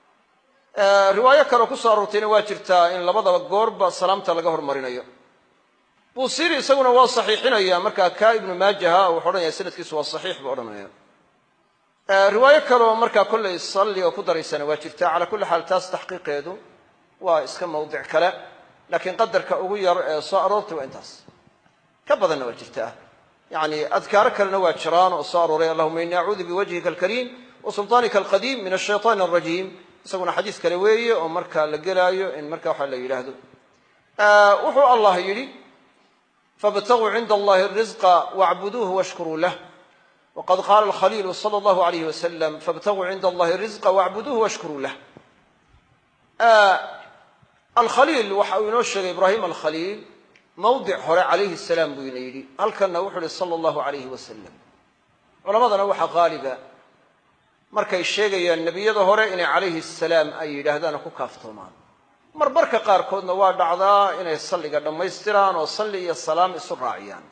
riwaayo kaleo ku soo aroortayna waa jirtaa in labadaba goorba salaamta laga hormarinayo buusiri isaguna waa saxiixinaya markaa kaa ibnu maajaha wuxuu odhanaya sanadkiisu waa saxiix buu odhanaya riwaayo kaleo markaa kollay salli oo ku daraysana waa jirtaa calaa kulli xaal taas taxqiiqeedu waa iska mawdic kale laakiin qadarka ugu yar ee soo aroortay waa intaas ka badanna waa jirtaa yani adkaaro kalena waa jiraan oo soo arooray allahuma ini acuudu biwajhika alkariim wa sulطaanika alqadiim min ashayطaan alrajiim isaguna xadiis kale weeye oo marka la gelaayo in marka waxa la yidhaahdo wuxuu allah yidhi fabtaguu cinda allahi الrizqa wacbuduuhu washkuruu lah waqad qaala alkhaliilu salى allahu alayh wasalam fabtaguu cinda allahi الrizqa wacbuduuhu washkuruu lah alkhaliil waxa uu inoo sheegay ibraahim alkhaliil mawdic hore calayhi salaam buu ina yidhi halkanna wuxuu ihi sala allahu alayhi wasalam culammadana waxaa qaaliba markay sheegayaan nebiyada hore inay calayhi salaam ay yidhaahdaana ku kaaftoomaan marmarka qaarkoodna waa dhacdaa inay salliga dhammaystiraan oo salli iyo salaam isu raaciyaan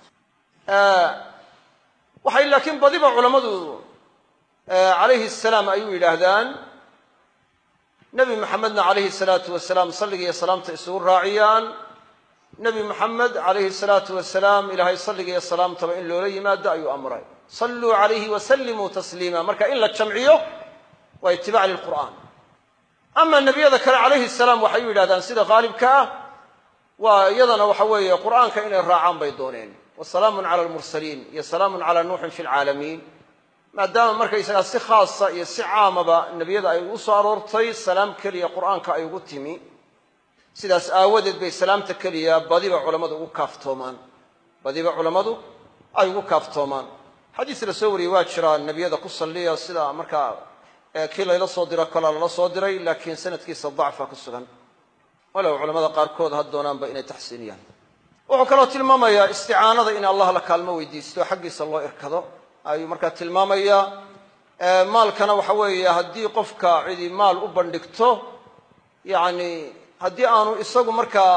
waxay laakiin badiba culammadu calayhi salaam ay u yidhaahdaan nebi maxamedna calayhi salaatu wasalaam salliga iyo salaamta isugu raaciyaan nebi maxamed calayhi salaatu wasalaam ilaahay salliga iyo salaamtaba in loola yimaado ayuu amray salluu calayhi wasallimuu tasliima marka in la jamciyo waa itibaac lilqur'aan ama nebiyada kale calayhi salaam waxay u yidhahdaan sida qaalibka ah waa iyadana waxa weeye qur'aanka inay raacaan bay dooneen wasalaamun cala almursaliin iyo salaamun calaa nuuxin fi lcaalamiin maadaama markaysagaa si khaasa iyo si caamaba nebiyada ay ugu soo aroortay salaam keliya qur'aanka ay ugu timi sidaas aawadeed bay salaamta keliya badiba culammadu ugu kaaftoomaan badiba culammadu ay ugu kaaftoomaan xadiis la soo wariyey waa jiraa nebiyada ku salliya sida markaa kii layla soo diro kalaa lala soo diray laakiin sanadkiisa dacfa ku sugan walow culamada qaarkood ha doonaanba inay taxsiiniyaan wuxuu kaloo tilmaamayaa isticaanada in allah la kaalmo weydiisto xaggiisa loo irkado ayuu markaa tilmaamayaa maalkana waxa weeye haddii qofka cidi maal u bandhigto yani haddii aanu isagu markaa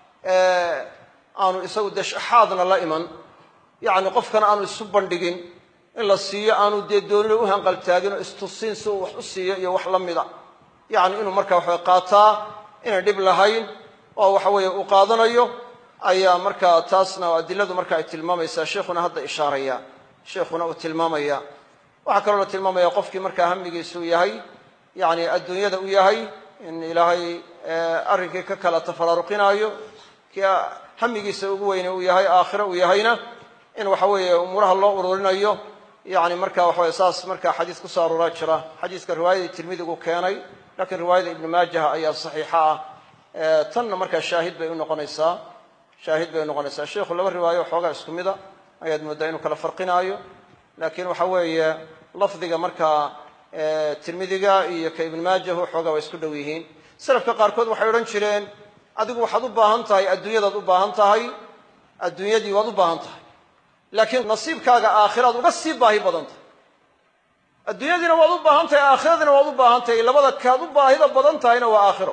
aanu isagu deshaxaadna la iman yani qofkana aanu isu bandhigin in la siiyo aanu dee doonina u hanqaltaagin oo istusiin si uu wax u siiyo iyo wax la mida yani inuu markaa waxaway qaataa inay dhib lahayn oo waxa weeye uu qaadanayo ayaa markaa taasna adiladu marka ay tilmaamaysaa sheikhuna hadda ishaaraya sheikhuna uu tilmaamaya waxaa kaloo la tilmaamaya qofkii markaa hamigiisu yahay yani adduunyada u yahay in ilaahay arrinkii ka kala tafaraaruqinaayo kii hamigiisa ugu weyne uu yahay aakhiro uu yahayna in waxa weeye umuuraha loo ururinayo yani marka waxaweye saas markaa xadiis ku soo arooraa jira xadiiska riwaayadii tirmidigu keenay laakiin riwaayada ibnu maajaha ayaa saxiixa ah tanna markaa shaahid bay unoqonaysaa shaahid bay unoqonaysaa sheikhu laba riwaayo xoogaa isku mida ayaad mooddaa inuu kala farqinaayo laakiin waxa weeye lafdiga markaa tirmidiga iyo ka ibnu maajahu xoogaa waa isku dhow yihiin salafka qaarkood waxay odhan jireen adigu waxaad u baahan tahay adduunyadaad u baahan tahay adduunyadii waad u baahan tahay laakiin nasiibkaaga aakhiraad uga sii baahi badan tahay adduunyadiina waad u baahan tahay aakhiradiina waad u baahan tahay labada kaad u baahida badan tahayna waa aakhiro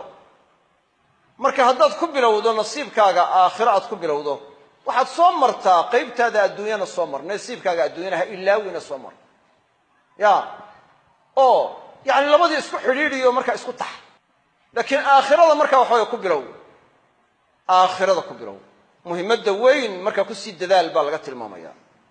marka haddaad ku bilowdo nasiibkaaga aakhiro aad ku bilowdo waxaad soo martaa qaybtaada adduunyana soo mar nasiibkaaga adduunyana ha ilaawina soo mar ya oo yani labadii isku xidhiidhiyo markaa isku tax laakiin aakhirada markaa waxaway ku bilow aakhirada ku bilow muhimadda weyn markaa kusii dadaal baa laga tilmaamaya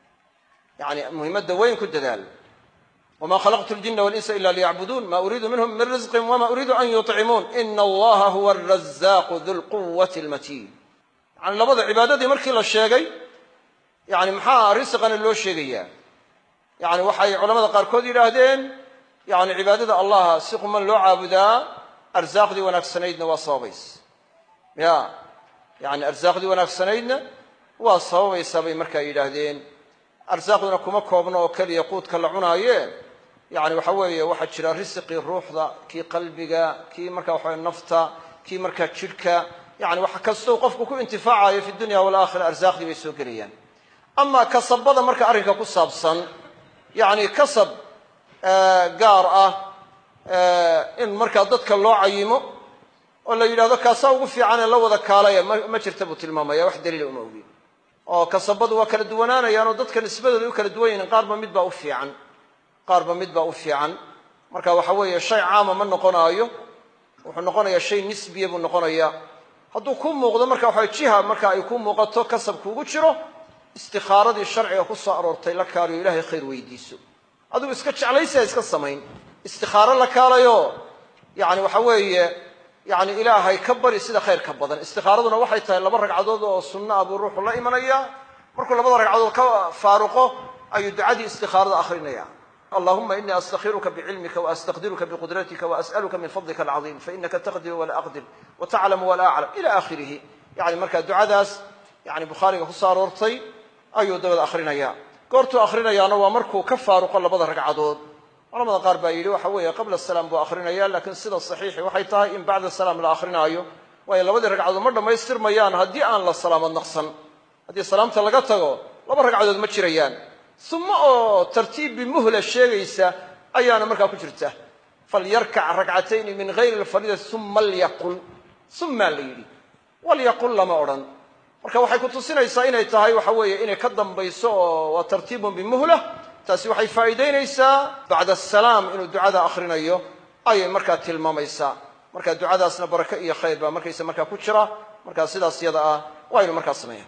yani muhimadda weyn ku dadaal wma khalaqtu ljina walinsa ila liyacbuduun ma uriidu minhum min rizqin wama uriidu an yuطcimuun ina allaha huwa arazaaqu du lquwati almatiin yani labada cibaadadii markii la sheegay yani maxaa risqana loo sheegayaa yani waxay culamada qaarkood yidhaahdeen yani cibaadada allah si quman loo caabudaa arsaaqdii wanaagsanaydna waa sababays ya yani arsaaqdii wanaagsanaydna waa sababaysaa bay markaa yidhaahdeen arsaaqduna kuma koobno oo keliya quudka la cunaaye yani waxa weeye waxaa jira risqii ruuxda kii qalbiga kii marka waxawe nafta kii markaa jidhka yani wax kastou qofku ku intifaacayo fi dunya walakhira arsaaqdii bay soo gelayaan ama kasabada marka arrinka ku saabsan yani kasab gaar ah in markaa dadka loo cayimo oo la yidhahdo kaasaa ugu fiicanee la wada kaalaya ma jirta buu tilmaamaya wax daliila uma ogin oo kasabadu waa kala duwanaanayaan oo dadka nisbadooda u kala duwan yihiin qaarba mid baa u fiican qaarba mid baa u fiican marka waxa weeye shay caama ma noqonaayo wuxuu noqonayaa shay nisbiya buu noqonayaa hadduu kuu muuqdo marka waxa jiha marka ay kuu muuqato kasabkuugu jiro istikhaaradii sharciga ku soo aroortay la kaaliyo ilaahay khayr weydiiso adigu iska jeclaysiha iska samayn istikhaaro la kaalayo yani waxa weeye yani ilaahay ka bari sida khayr ka badan istikhaaraduna waxay tahay laba ragcadood oo sunna ah buu ruuxu la imanaya markuu labada ragcadood ka faaruqo ayuu ducadii istikhaarada akhrinaya allahuma inii astakhiruka bicilmika waastaqdiruka biqudratika waas'aluka min fadlika alcaظiim fainaka taqdiru walaa aqdir wataclamu walaa aclam ila aakhirihi yani markaa ducadaas yani bukhaariga ku soo aroortay ayuu dabada akhrinaya goortuu akhrinayaana waa markuu ka faaruqo labada ragcadood culamada qaar baa yidhi waxa weeye qabla salaam buu akrinaya laakiin sida saxiixi waxay tahay in bacda salaam la akrinaayo waayo labadii ragcadood ma dhammaystirmayaan haddii aan la salaamad naqsan haddii salaamta laga tago laba ragcadood ma jirayaan uma oo tartiib bimuhla sheegaysa ayaana markaa ku jirta falyarkac ragcatayni min gayri alfariidati uma lyaqul umaa la yidhi walyaqul lama odhan marka waxay ku tusinaysaa inay tahay waxa weeye inay ka dambayso oo waa tartiibun bimuhla taasi waxay faa'iidaynaysaa bacda asalaam inuu ducada akhrinayo ayay markaa tilmaamaysaa marka ducadaasna barake iyo khayr baa markaysa markaa ku jira markaa sidaas yada ah waa inu markaa sameeya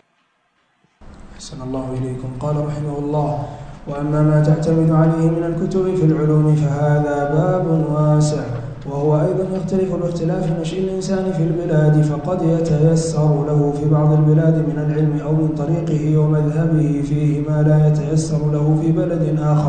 أحسن الله إليكم. قال رحمه الله: وأما ما تعتمد عليه من الكتب في العلوم فهذا باب واسع، وهو أيضا يختلف باختلاف نشء الإنسان في البلاد، فقد يتيسر له في بعض البلاد من العلم أو من طريقه ومذهبه فيه ما لا يتيسر له في بلد آخر،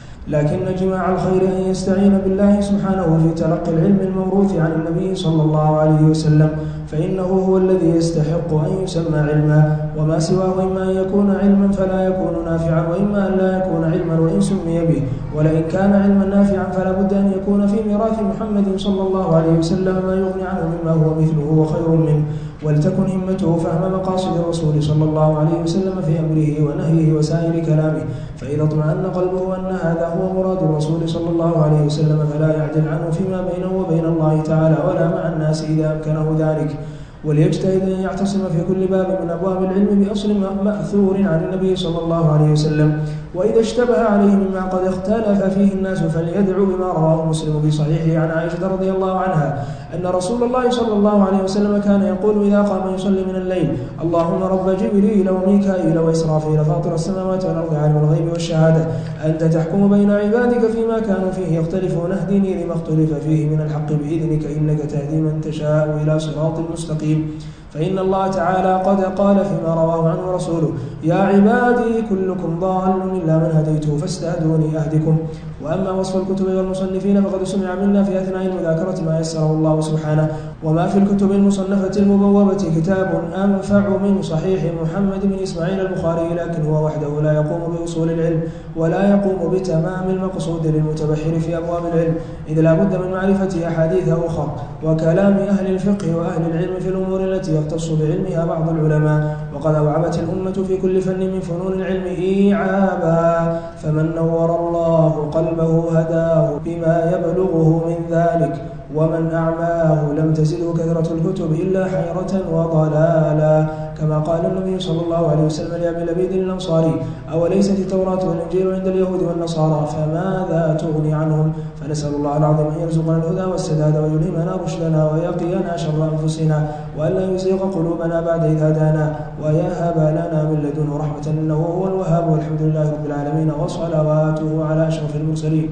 لكن جماع الخير أن يستعين بالله سبحانه في تلقي العلم الموروث عن النبي صلى الله عليه وسلم، فإنه هو الذي يستحق أن يسمى علما، وما سواه إما أن يكون علما فلا يكون نافعا، وإما أن لا يكون علما وإن سمي به، ولئن كان علما نافعا فلا بد أن يكون في ميراث محمد صلى الله عليه وسلم ما يغني عنه مما هو مثله وخير منه، ولتكن همته فهم مقاصد الرسول صلى الله عليه وسلم في أمره ونهيه وسائر كلامه، فإذا اطمأن قلبه أن هذا هو مراد الرسول صلى الله عليه وسلم فلا يعدل عنه فيما بينه وبين الله تعالى ولا مع الناس إذا أمكنه ذلك، وليجتهد أن يعتصم في كل باب من أبواب العلم بأصل مأثور عن النبي صلى الله عليه وسلم، وإذا اشتبه عليه مما قد اختلف فيه الناس فليدعو بما رواه مسلم بصحيحه عن عائشة رضي الله عنها أن رسول الله صلى الله عليه وسلم كان يقول إذا قام يصلي من الليل: اللهم رب جبريل وميكائيل وإسرافيل فاطر السماوات والأرض عالم الغيب والشهادة أنت تحكم بين عبادك فيما كانوا فيه يختلفون اهدني لما اختلف فيه من الحق بإذنك إنك تهدي من تشاء إلى صراط مستقيم، فإن الله تعالى قد قال فيما رواه عنه رسوله: يا عبادي كلكم ضال إلا من هديته فاستهدوني أهدكم. وأما وصف الكتب والمصنفين فقد سمع منا في أثناء المذاكرة ما يسره الله سبحانه، وما في الكتب المصنفة المبوبة كتاب أنفع من صحيح محمد بن إسماعيل البخاري، لكن هو وحده لا يقوم بأصول العلم ولا يقوم بتمام المقصود للمتبحر في أبواب العلم، إذ لا بد من معرفة أحاديث أخرى وكلام أهل الفقه وأهل العلم في الأمور التي يختص بعلمها بعض العلماء، وقد أوعبت الأمة في كل فن من فنون العلم إيعابا، فمن نور الله قلبه هداه بما يبلغه من ذلك، ومن أعماه لم تزده كثرة الكتب إلا حيرة وضلالا، كما قال النبي صلى الله عليه وسلم لأبي لبيد الأنصاري: أوليست التوراة والإنجيل عند اليهود والنصارى فماذا تغني عنهم؟ فنسأل الله العظيم أن يرزقنا الهدى والسداد ويلهمنا رشدنا ويقينا شر أنفسنا وألا يزيغ قلوبنا بعد إذ هدانا ويهب لنا من لدنه رحمة إنه هو الوهاب، والحمد لله رب العالمين وصلواته على أشرف المرسلين.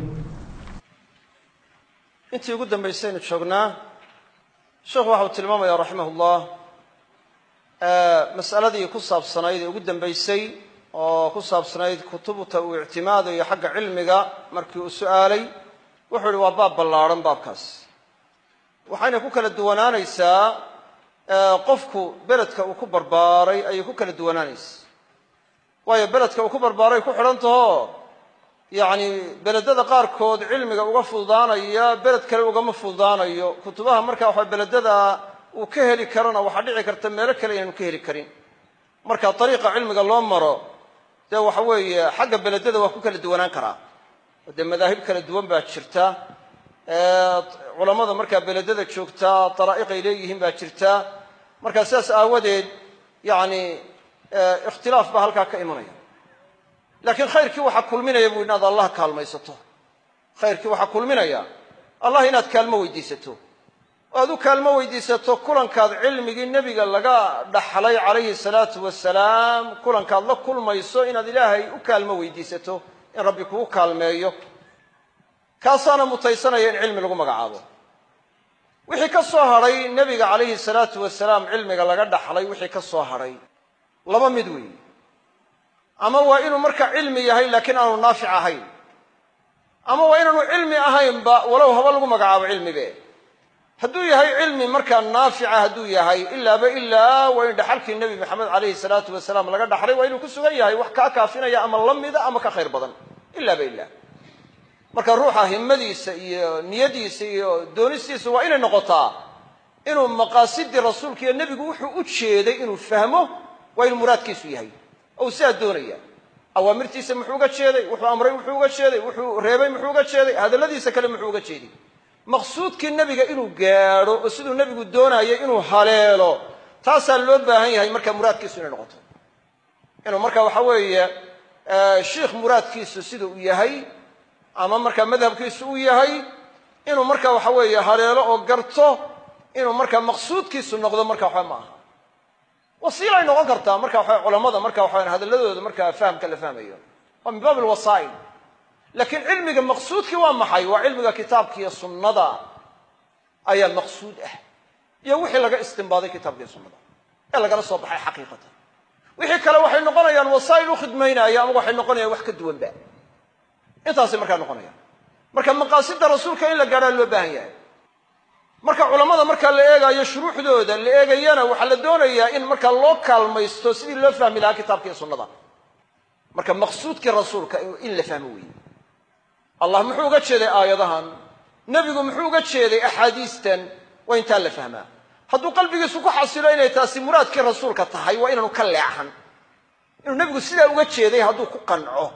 intii ugu dambaysaynu joognaa sheekhu waxa uu tilmaamayaa raximahullah mas'aladii ku saabsanayd ee ugu dambaysay oo ku saabsanayd kutubta uu ictimaadayo xagga cilmiga markii uu su'aalay wuxuu yidhi waa baab ballaadhan baabkaas waxayna ku kala duwanaanaysaa qofku beledka uu ku barbaaray ayay ku kala duwanaanaysaa waayo beledka uu ku barbaaray ku xidhan taho yacni beledada qaarkood cilmiga uga fududaanaya beled kale ugama fududaanayo kutubaha markaa waxa beledada uu ka heli karana waxaa dhici karta meelo kale inaanu ka heli karin marka dariiqa cilmiga loo maro dee waxa weeye xagga beledada waa ku kala duwanaan karaa dee madaahib kala duwan baa jirta culammada markaa beledada joogtaa daraa'iqay leeyihiin baa jirta markaa sidaas aawadeed yacni ikhtilaaf baa halkaa ka imanaya laakiin khayrkii waxaa kulminaya buu inaad allah kaalmaysato khayrkii waxaa kulminaya allah inaad kaalmo weydiisato oo aad u kaalmo weydiisato kulankaad cilmigii nebiga laga dhaxlay calayhi salaatu wasalaam kulankaad la kulmayso inaad ilaahay u kaalmo weydiisato in rabbi kugu kaalmeeyo kaasaana mutaysanaya in cilmi lagu magacaabo wixii ka soo hadhay nebiga calayhi salaatu wasalaam cilmiga laga dhaxlay wixii ka soo hadhay laba mid weeye ama waa inuu markaa cilmi yahay laakiin aanu naafic ahayn, ama waa inaanu cilmi ahaynba walow haba lagu magacaabo cilmibe. hadduu yahay cilmi markaa naafica hadduu yahay ilaaba ilaa waa in dhaxalkii nebi maxamed calayhi salaatu wasalaam laga dhaxlay waa inuu ku sugan yahay wax kaa kaafinaya ama la mida ama ka khayr badan ilaaba ilaa. marka ruuxa himmadiisa iyo niyadiisa iyo doonistiisa waa inay noqotaa inuu maqaasidii rasuulka iyo nebigu wuxuu u jeeday inuu fahmo, waa inuu muraadkiisu yahay ou sidaa doonaya. awaamirtiisa muxuu uga jeeday, wuxuu amray muxuu uga jeeday, wuxuu reebay muxuu uga jeeday, hadalladiisa kale muxuu uga jeeday. maqsuudkii nebiga inuu gaadho oo siduu nebigu doonayay inuu haleelo, taasaa loo baahan yahay markaa muraadkiisu inay noqoto. inuu marka waxa weeye shiikh muraadkiisu siduu u yahay ama markaa madhabkiisu u yahay inuu marka waxa weeye haleelo oo garto inuu markaa maqsuudkiisu noqdo marka waxa ma aha. wasiilay noqon kartaa marka waxa culamada marka waxa hadalladooda marka fahamka la fahmayo waa min baab alwasaa'il. laakiin cilmiga maqsuudkii waa maxay? waa cilmiga kitaabka iyo sunnada ayaa maqsuud ah, iyo wixii laga istinbaaday kitaabka iyo sunnada ee lagala soo baxay xaqiiqatan. wixii kale waxay noqonayaan wasaa'il u khidmaynaya ama waxay noqonayaan wax ka duwanba. intaasay markaa noqonayaan. marka maqaasida rasuulka in la gaadhaa loo baahan yahay. marka culamada marka la eegayo shuruuxdooda la eegayana waxaa la doonayaa in markaa loo kaalmaysto sidii loo fahmi lahaa kitaabka iyo sunnada. marka maqsuudkii rasuulka in la fahmo weeye. allah muxuu uga jeeday aayadahan, nebigu muxuu uga jeeday axaadiistan, waa intaa la fahmaa. hadduu qalbigiisu ku xasilo inay taasi muraadkii rasuulka tahay waa inaanu ka leexan. inuu nebigu sidaa uga jeeday hadduu ku qanco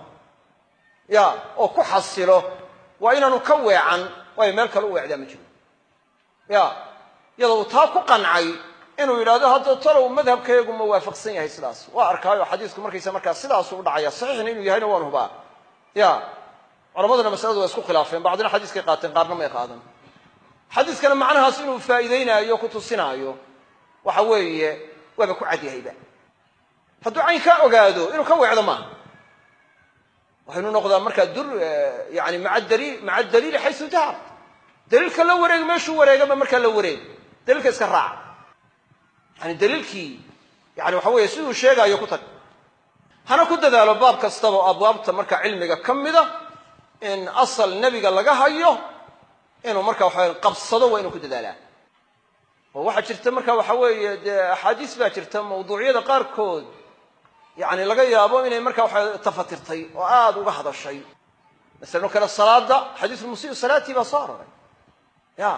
ya oo ku xasilo waa inaanu ka weecan, waayo meel kale u weecdaa ma jiro ya iyadoo uu taa ku qancay inuu yidhahdo hadda talow madhabkayagu ma waafaqsan yahay sidaas. waa arkaayo xadiisku markaysa markaa sidaasuu u dhacaya, saxiixna inuu yahayna waan hubaa ya. culamaduna masaladu waa isku khilaafeen, bacdina xadiiskay qaateen qaarna may qaadan. xadiiskana macnahaas inuu faa'iidaynaayo ku tusinaayo waxa weeye waaba ku cadyahayba. hadduu cayn kaa ogaado inuu ka weecdo maaha, waxaynu noqdaa markaa dur yani maa daliil maca daliili xaysu dahab. daliilka la wareeg meeshuu wareegaba markaa la wareeg, daliilka iska raac. yani daliilkii yani waxa weeye siduu sheegaayo ku tag. hana ku dadaalo baab kastaba oo abwaabta markaa cilmiga ka mida in asal nebiga laga hayo inuu marka waxa qabsado waa inuu ku dadaalaa. oo waxaa jirta marka waxa weeye dee axaadiis baa jirta mawduucyada qaarkood yani laga yaabo inay marka waxa tafatirtay oo aad uga hadashay. masalan kale salaada xadiisul musii salaatii baa soo aroray ya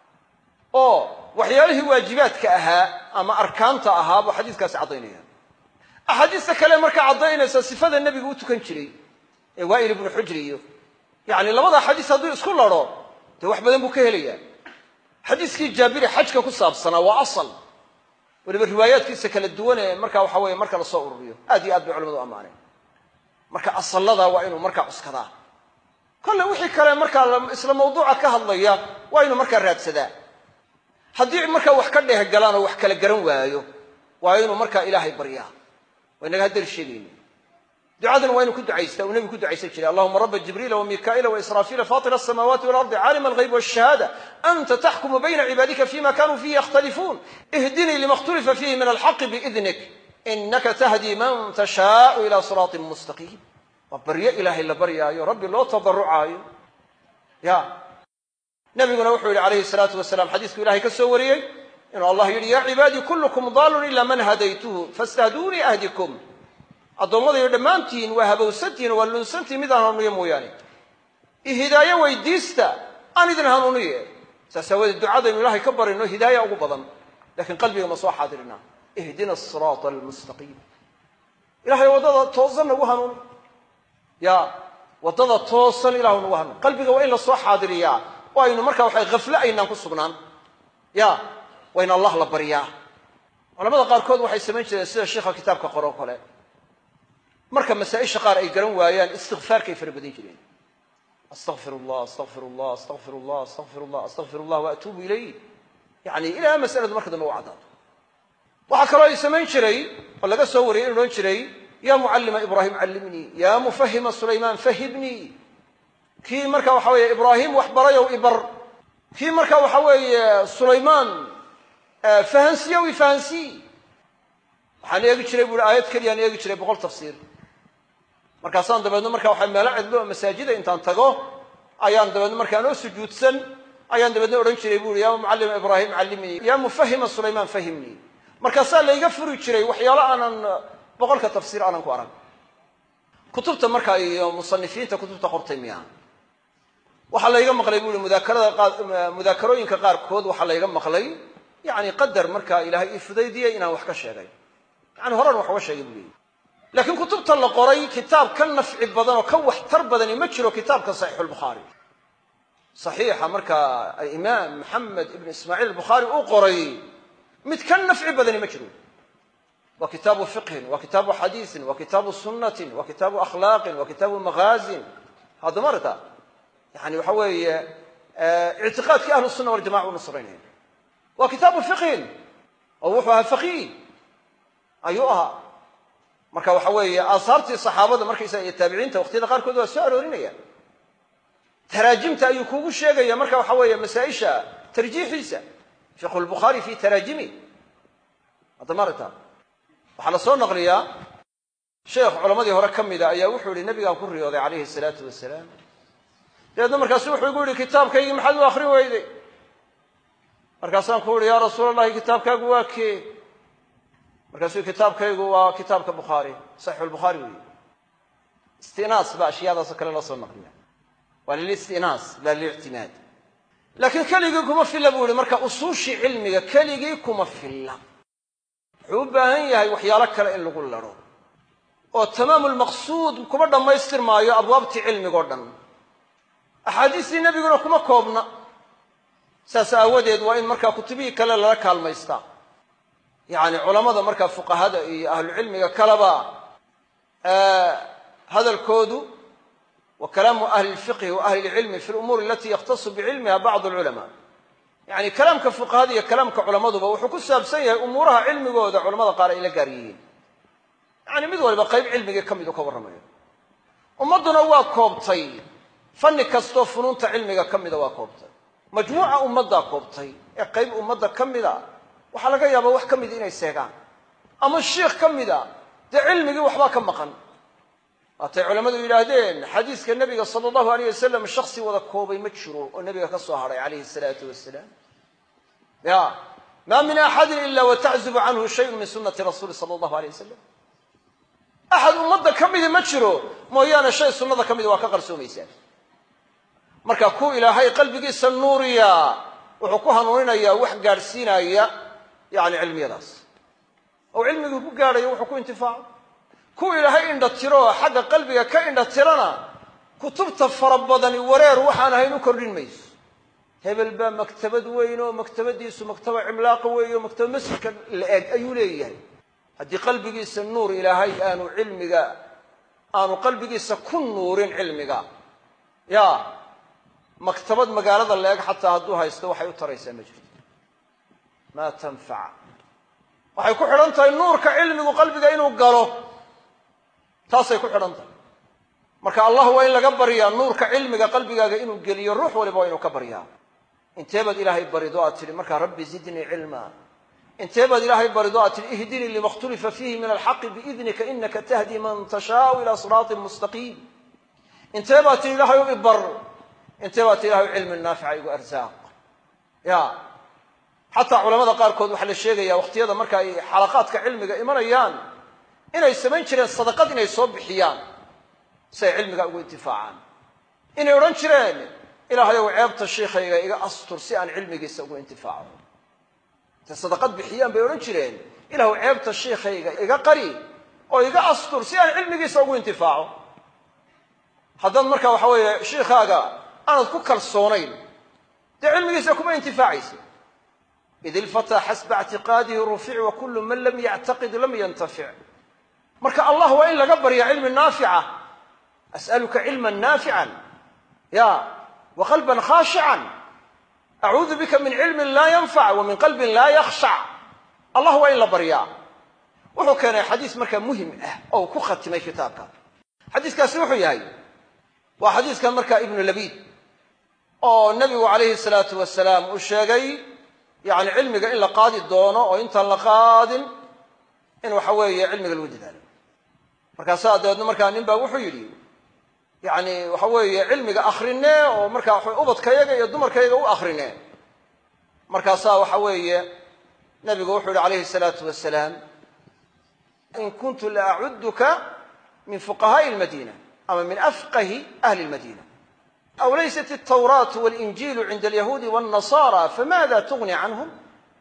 oo waxyaalihii waajibaadka ahaa ama arkaanta ahaa buu xadiiskaasi caddaynaya. axaadiista kale marka caddaynaysa sifada nebigu u tukan jiray ee waa'il ibnu xujri iyo yani labada xadiis hadduu isku laro dee wax badan buu ka helayaa. xadiiskii jaabiri xajka ku saabsanaa waa asal, weliba riwaayaadkiisa kala duwan ee marka waxa weeye marka la soo ururiyo aad iyo aad bay culamadu ammaaneen. marka asallada waa inuu markaa cuskadaa. kolle wixii kale markaa isla mawduuca ka hadlaya waa inuu markaa raadsadaa. haddii markaa wax ka dheeh galaan oo wax kala garan waayo waa inuu markaa ilaahay baryaa. waa inaga haddar sheegayni ducadan waa inuu ku ducaystaa. uu nebigu ku ducaysan jiray allahuma raba jibriila wamikaa'ila waisraafiila faatira asamaawaati waalardi caalima alghaybi waashahaada anta taxkumu bayna cibaadika fima kanuu fihi yakhtalifuun ihdinii lima ikhtalifa fihi min alxaqi biidnik inaka tahdii man tashaau ila siraatin mustaqiim. waa baryo ilaahay la baryaayo, rabbi loo tadarucaayo ya. nabiguna wuxuu yihi calayhi salaatu wasalaam xadiisku ilahay ka soo wariyey inuu allah yidhi yaa cibaadii kullukum daalun ila man hadaytuhu fastahduunii ahdikum. addoommadaydu dhammaantiin waa habowsantihin waa lunsantihin midaan hanuuniyo mooyaane ihidaayo weydiista aan idin hanuuniye. saas aawadeed ducadaynu ilaahay ka barayno hidaaya ugu badan, laakiin qalbiga ma soo xaadirina ihdina asiraata almustaqiim. ilahay waddada toosan nagu hanuuni ya, waddada toosan ilahu nagu hanuuni. qalbiga waa in la soo xaadiriyaa oo aynu markaa waxay khafle aynaan ku sugnaan ya. waa in allah la baryaa. culamada qaarkood waxay samayn jireen sida sheikha kitaabka qoro kale, marka masaa-isha qaar ay garan waayaan istikfaarkay fara badan jireen. astaqfir allah astaqfir allah astaqfir allah astaqfir allah astaqfir allah waatuubu ilayh yani ilaa masaladu marka dambe u caddaato. waxaa kaloo ay samayn jiray oo laga soo wariyay inu odhan jiray ya mucallima ibraahim callimnii ya mufahima sulaymaan fahibnii. kii marka waxa weeye ibraahim wax barayow ibar, kii marka waxa weeye sulaymaan fahansiiyow ifahansii. waxaan eegi jiray buui aayad keliyaan eegi jiray boqol tafsiir markaasaan dabeedna markaa waxay meelo cidlo masaajida intaan tago ayaan dabeedna markaa noo sujuudsan ayaan dabeedna odhan jiray buu yaa mucallima ibraahim callimnii yaa mufahima sulaymaan fahimnii markaasaa layga furi jiray waxyaalo aanan boqolka tafsiir aanan ku arag kutubta markaa iyo musanifiinta kutubta qortay miyaa waxaa layga maqlay buu mudaakarada mudaakarooyinka qaarkood waxaa layga maqlay yani qadar markaa ilaahay ii fudaydiyey inaan wax ka sheegay yani horan wax uga sheegay buu leeyahy laakiin kutubta la qoray kitaab ka nafci badan oo ka waxtar badani ma jiro kitaabka saxiixu lbukhaari saxiixa markaa imaam maxamed ibn ismaaciil bukhaari uu qoray mid ka nafci badani ma jiro waa kitaabu fiqhin waa kitaabu xadiisin waa kitaabu sunnatin waa kitaabu akhlaaqin waa kitaabu maghaazin hadda marata yani waxa weeye ictiqaadkii ahlu sunna waljamaca u nasraynaya waa kitaabu fiqhin oo wuxuu ahaa faqiih ayuu ahaa marka waxa weeye aasaartii saxaabada markaysa iyo taabiciinta waqtiyada qaarkood waa soo aroorinaya taraajimta ayuu kugu sheegaya marka waxa weeye masaa-isha tarjiixiisa fiqhu lbukhaari fi taraajimi hadda marata waxaa la soo naqliyaa sheekh culamadii hore ka mida ayaa wuxuu yihi nabigaan ku riyooday calayhi salaatu wasalaam dabeedna markaasu wuxuu igu yihi kitaabkaygii maxaad u akri weyday markaasaan ku uhi yaa rasuul allahi kitaabkaagu waa kee markaasuu kitaabkaygu waa kitaabka bukhaari saxiixu lbukhaari weeye istinaas baa ashyaadaasoo kale loo soo naqliya waa lilistinaas laa lilictimaad laakiin keligii kuma filla buu yihi marka usuushii cilmiga keligii kuma filla wuxuu u baahan yahay waxyaalo kale in lagu laro oo tamaamu lmaqsuud kuma dhammaystir maayo abwaabtii cilmigao dhan axaadiistii nebiguna kuma koobna saas aawadeed waa in markaa kutubihii kale lala kaalmaystaa yacni culammada markaa fuqahada iyo ahlucilmiga kaleba hadalkoodu wa kalaamu ahli lfiqhi wa ahli lcilmi fi lumuuri alatii yakhtasu bicilmiha bacdu alculamaa yani kalaamka fuqahada iyo kalaamka culamaduba wuxuu ku saabsan yahay umuuraha cilmigooda culamada qaar ay la gaar yihiin yani mid waliba qayb cilmigii ka mid u ka warramayo ummadduna waa koobtay fanni kastoo funuunta cilmiga ka mida waa koobtay majmuuca ummaddaa koobtay ee qayb ummadda ka mida waxaa laga yaabaa wax ka mida inay seegaan ama shiikh ka mida dee cilmigii waxbaa ka maqan waatay culammadu yidhaahdeen xadiiska nebiga sala allahu alayh wasalam shaksi wada koobay ma jiro oo nebiga ka soo hadhay calayhi salaatu wasalaam ya maa min axadin ila wataczubu canhu shayun min sunnati rasuuli sala allahu alayh wasalam axad ummadda ka midi ma jiro mooyaane shay sunnada ka mida waa ka qarsoomaysaa marka ku ilaahay qalbigiisa nuuriya wuxuu ku hanuuninayaa wax gaadhsiinaya yani cilmiyadaas oo cilmigii ku gaadhayo wuxuu ku intifaaco ku ilaahay indha tiro xagga qalbiga ka indha tirana kutubta fara badani wareer waxaan ahayn u kordhin mayso hebel baa maktabad weyn oo maktabadiisu maktaba cimlaaqa weeye oo maktaba masjidka la-eg ayuu leeyahay haddii qalbigiisa nuur ilaahay aanu cilmiga aanu qalbigiisa ku nuurin cilmiga ya maktabad magaalada la-eg xataa hadduu haysto waxay u taraysaa ma jirto maa tanfac waxay ku xidhan tahay nuurka cilmigu qalbiga inuu galo taasay ku xidhan tahay marka allah waa in laga baryaa nuurka cilmiga qalbigaaga inuu geliyo ruux waliba waa inuu ka baryaa intee baad ilaahay barido aad tidhi markaa rabbi zidnii cilma intee baad ilaahay barido aad tidhi ihdinii lima khtulifa fiihi min alxaqi biidnika inaka tahdi man tashaau ila siraatin mustaqiim intee baad tidhi ilaahay u ibar intee baad tidhi ilahay cilmi naafica igu arsaaq ya xataa culamada qaarkood waxaa la sheegaya waqtiyada marka ay xalaqaadka cilmiga imanayaan inay samayn jireen sadaqad inay soo bixiyaan si ay cilmiga ugu intifaacaan inay odhan jireen ilaahayow ceebta shiikhayga iga astur si aan cilmigiisa ugu intifaaco intay sadaqad bixiyaan bay odhan jireen ilaahu ceebta shiikhayga iga qari oo iga astur si aan cilmigiisa ugu intifaaco haddaad marka waxa weeye shiikhaaga aanad ku kalsoonayn dee cilmigiisa kuma intifaacaysa id ilfataa xasba ictiqaadihi rufic wa kullu man lam yactaqid lam yantafic marka allah waa in laga barya cilmi naafica as'aluka cilman naafican ya wa qalban khaashican acuudu bika min cilmin laa yanfac wa min qalbin laa yakhshac allah waa in la baryaa wuxuu keenay xadiis markaa muhim ah oo ku khatimay kitaabka xadiiskaasi wuxuu yahay waa xadiiskan markaa ibnu labiid oo nabigu calayhi salaatu wasalaam uu sheegay yani cilmiga in la qaadi doono oo intaan la qaadin in waxa weeye cilmiga lagu dadaalo markaasaa dabeedna markaa nin baa wuxuu yidhi yacni waxa weeye cilmiga akrinee oo markaa ubadkayaga iyo dumarkayaga u akrinee markaasaa waxa weeye nabigu wuxuu yihi calayhi salaatu wasalaam in kuntu la acuduka min fuqahaa'i almadiina ama min afqahi ahli almadiina aw laysat altawraatu walinjiilu cinda alyahuudi walnasaara famaada tugni canhum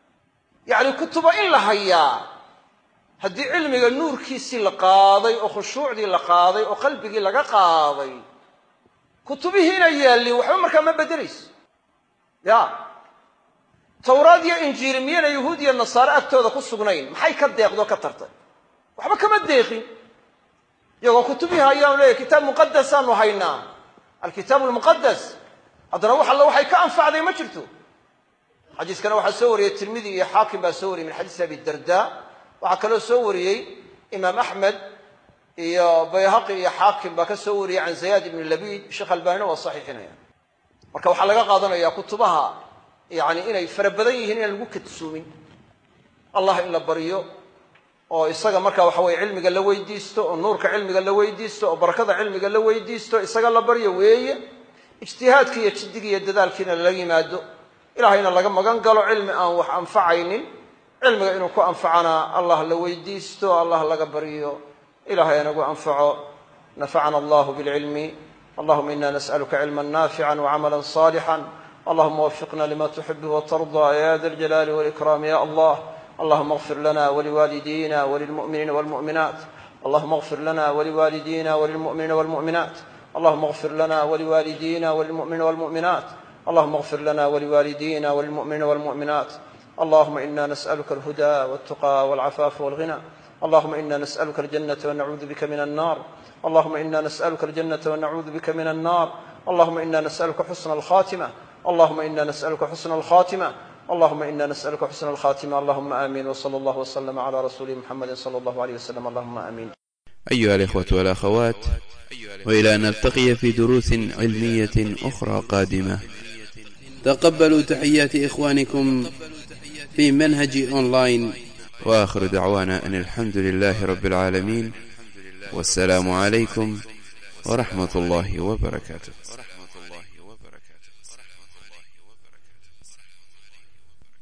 yacni kutuba in la hayaa haddii cilmiga nuurkiisii la qaaday oo khushuucdii la qaaday oo qalbigii laga qaaday kutubihiina yaallin waxba markaa ma beddelayso ya tawraad iyo injiil miyana yahuud iyo nasaare agtooda ku sugnayn maxay ka deeqdo ka tartay waxba kama deeqin iyagoo kutubihii hayaanu leeyahy kitaab muqadasaanu haynaa alkitaabu almuqadas haddana wax alla waxay ka anfacday ma jirto xadiiskana waxaa soo wariyey tirmidi iyo xaakim baa soo wariyey min xadiis abi darda waxaa kaloo soo wariyey imaam axmed iyo bayhaqi iyo xaakim baa ka soo wariyey can zayaad ibni labid sheekh albanina waa saxiixinaya marka waxaa laga qaadanaya kutubaha yani inay fara badan yihiin inaan lagu kadsuumin allah in la baryo oo isaga marka waxa weye cilmiga la weydiisto oo nuurka cilmiga la weydiisto oo barakada cilmiga la weydiisto isaga la baryo weeye ijtihaadkii iyo jiddigii iyo dadaalkiina lala yimaado ilahayna laga magan galo cilmi aan wax anfacaynin cilmiga inuu ku anfacana allah la weydiisto allah laga baryo ilahay inagu anfaco nafacana allahu bilcilmi allahuma ina nas'aluka cilman naafican wacamalan صaalixan allahuma wafiqna lima tuxibu watardaa ya da aljalaali wاlإkram ya allah allahuma اغfir lana waliwaalidina walilmu'miniina wاlmu'minaat allahuma اغfir lana waliwaalidina walilmu'miniina wاlmu'minaat allahuma اغfir lana waliwaalidina walilmu'miniina wاlmu'minaat allahuma اغfir lana waliwaalidina walilmu'miniina wاlmu'minaat اللهم إنا نسألك الهدى والتقى والعفاف والغنى اللهم إنا نسألك الجنة ونعوذ بك من النار اللهم إنا نسألك الجنة ونعوذ بك من النار اللهم إنا نسألك حسن الخاتمة اللهم إنا نسألك حسن الخاتمة اللهم إنا نسألك حسن الخاتمة اللهم آمين وصلى الله وسلم على رسول محمد صلى الله عليه وسلم اللهم آمين. أيها الإخوة والأخوات، وإلى أن نلتقي في دروس علمية أخرى قادمة، تقبلوا تحيات إخوانكم في منهج أونلاين، وآخر دعوانا أن الحمد لله رب العالمين، والسلام عليكم ورحمة الله وبركاته.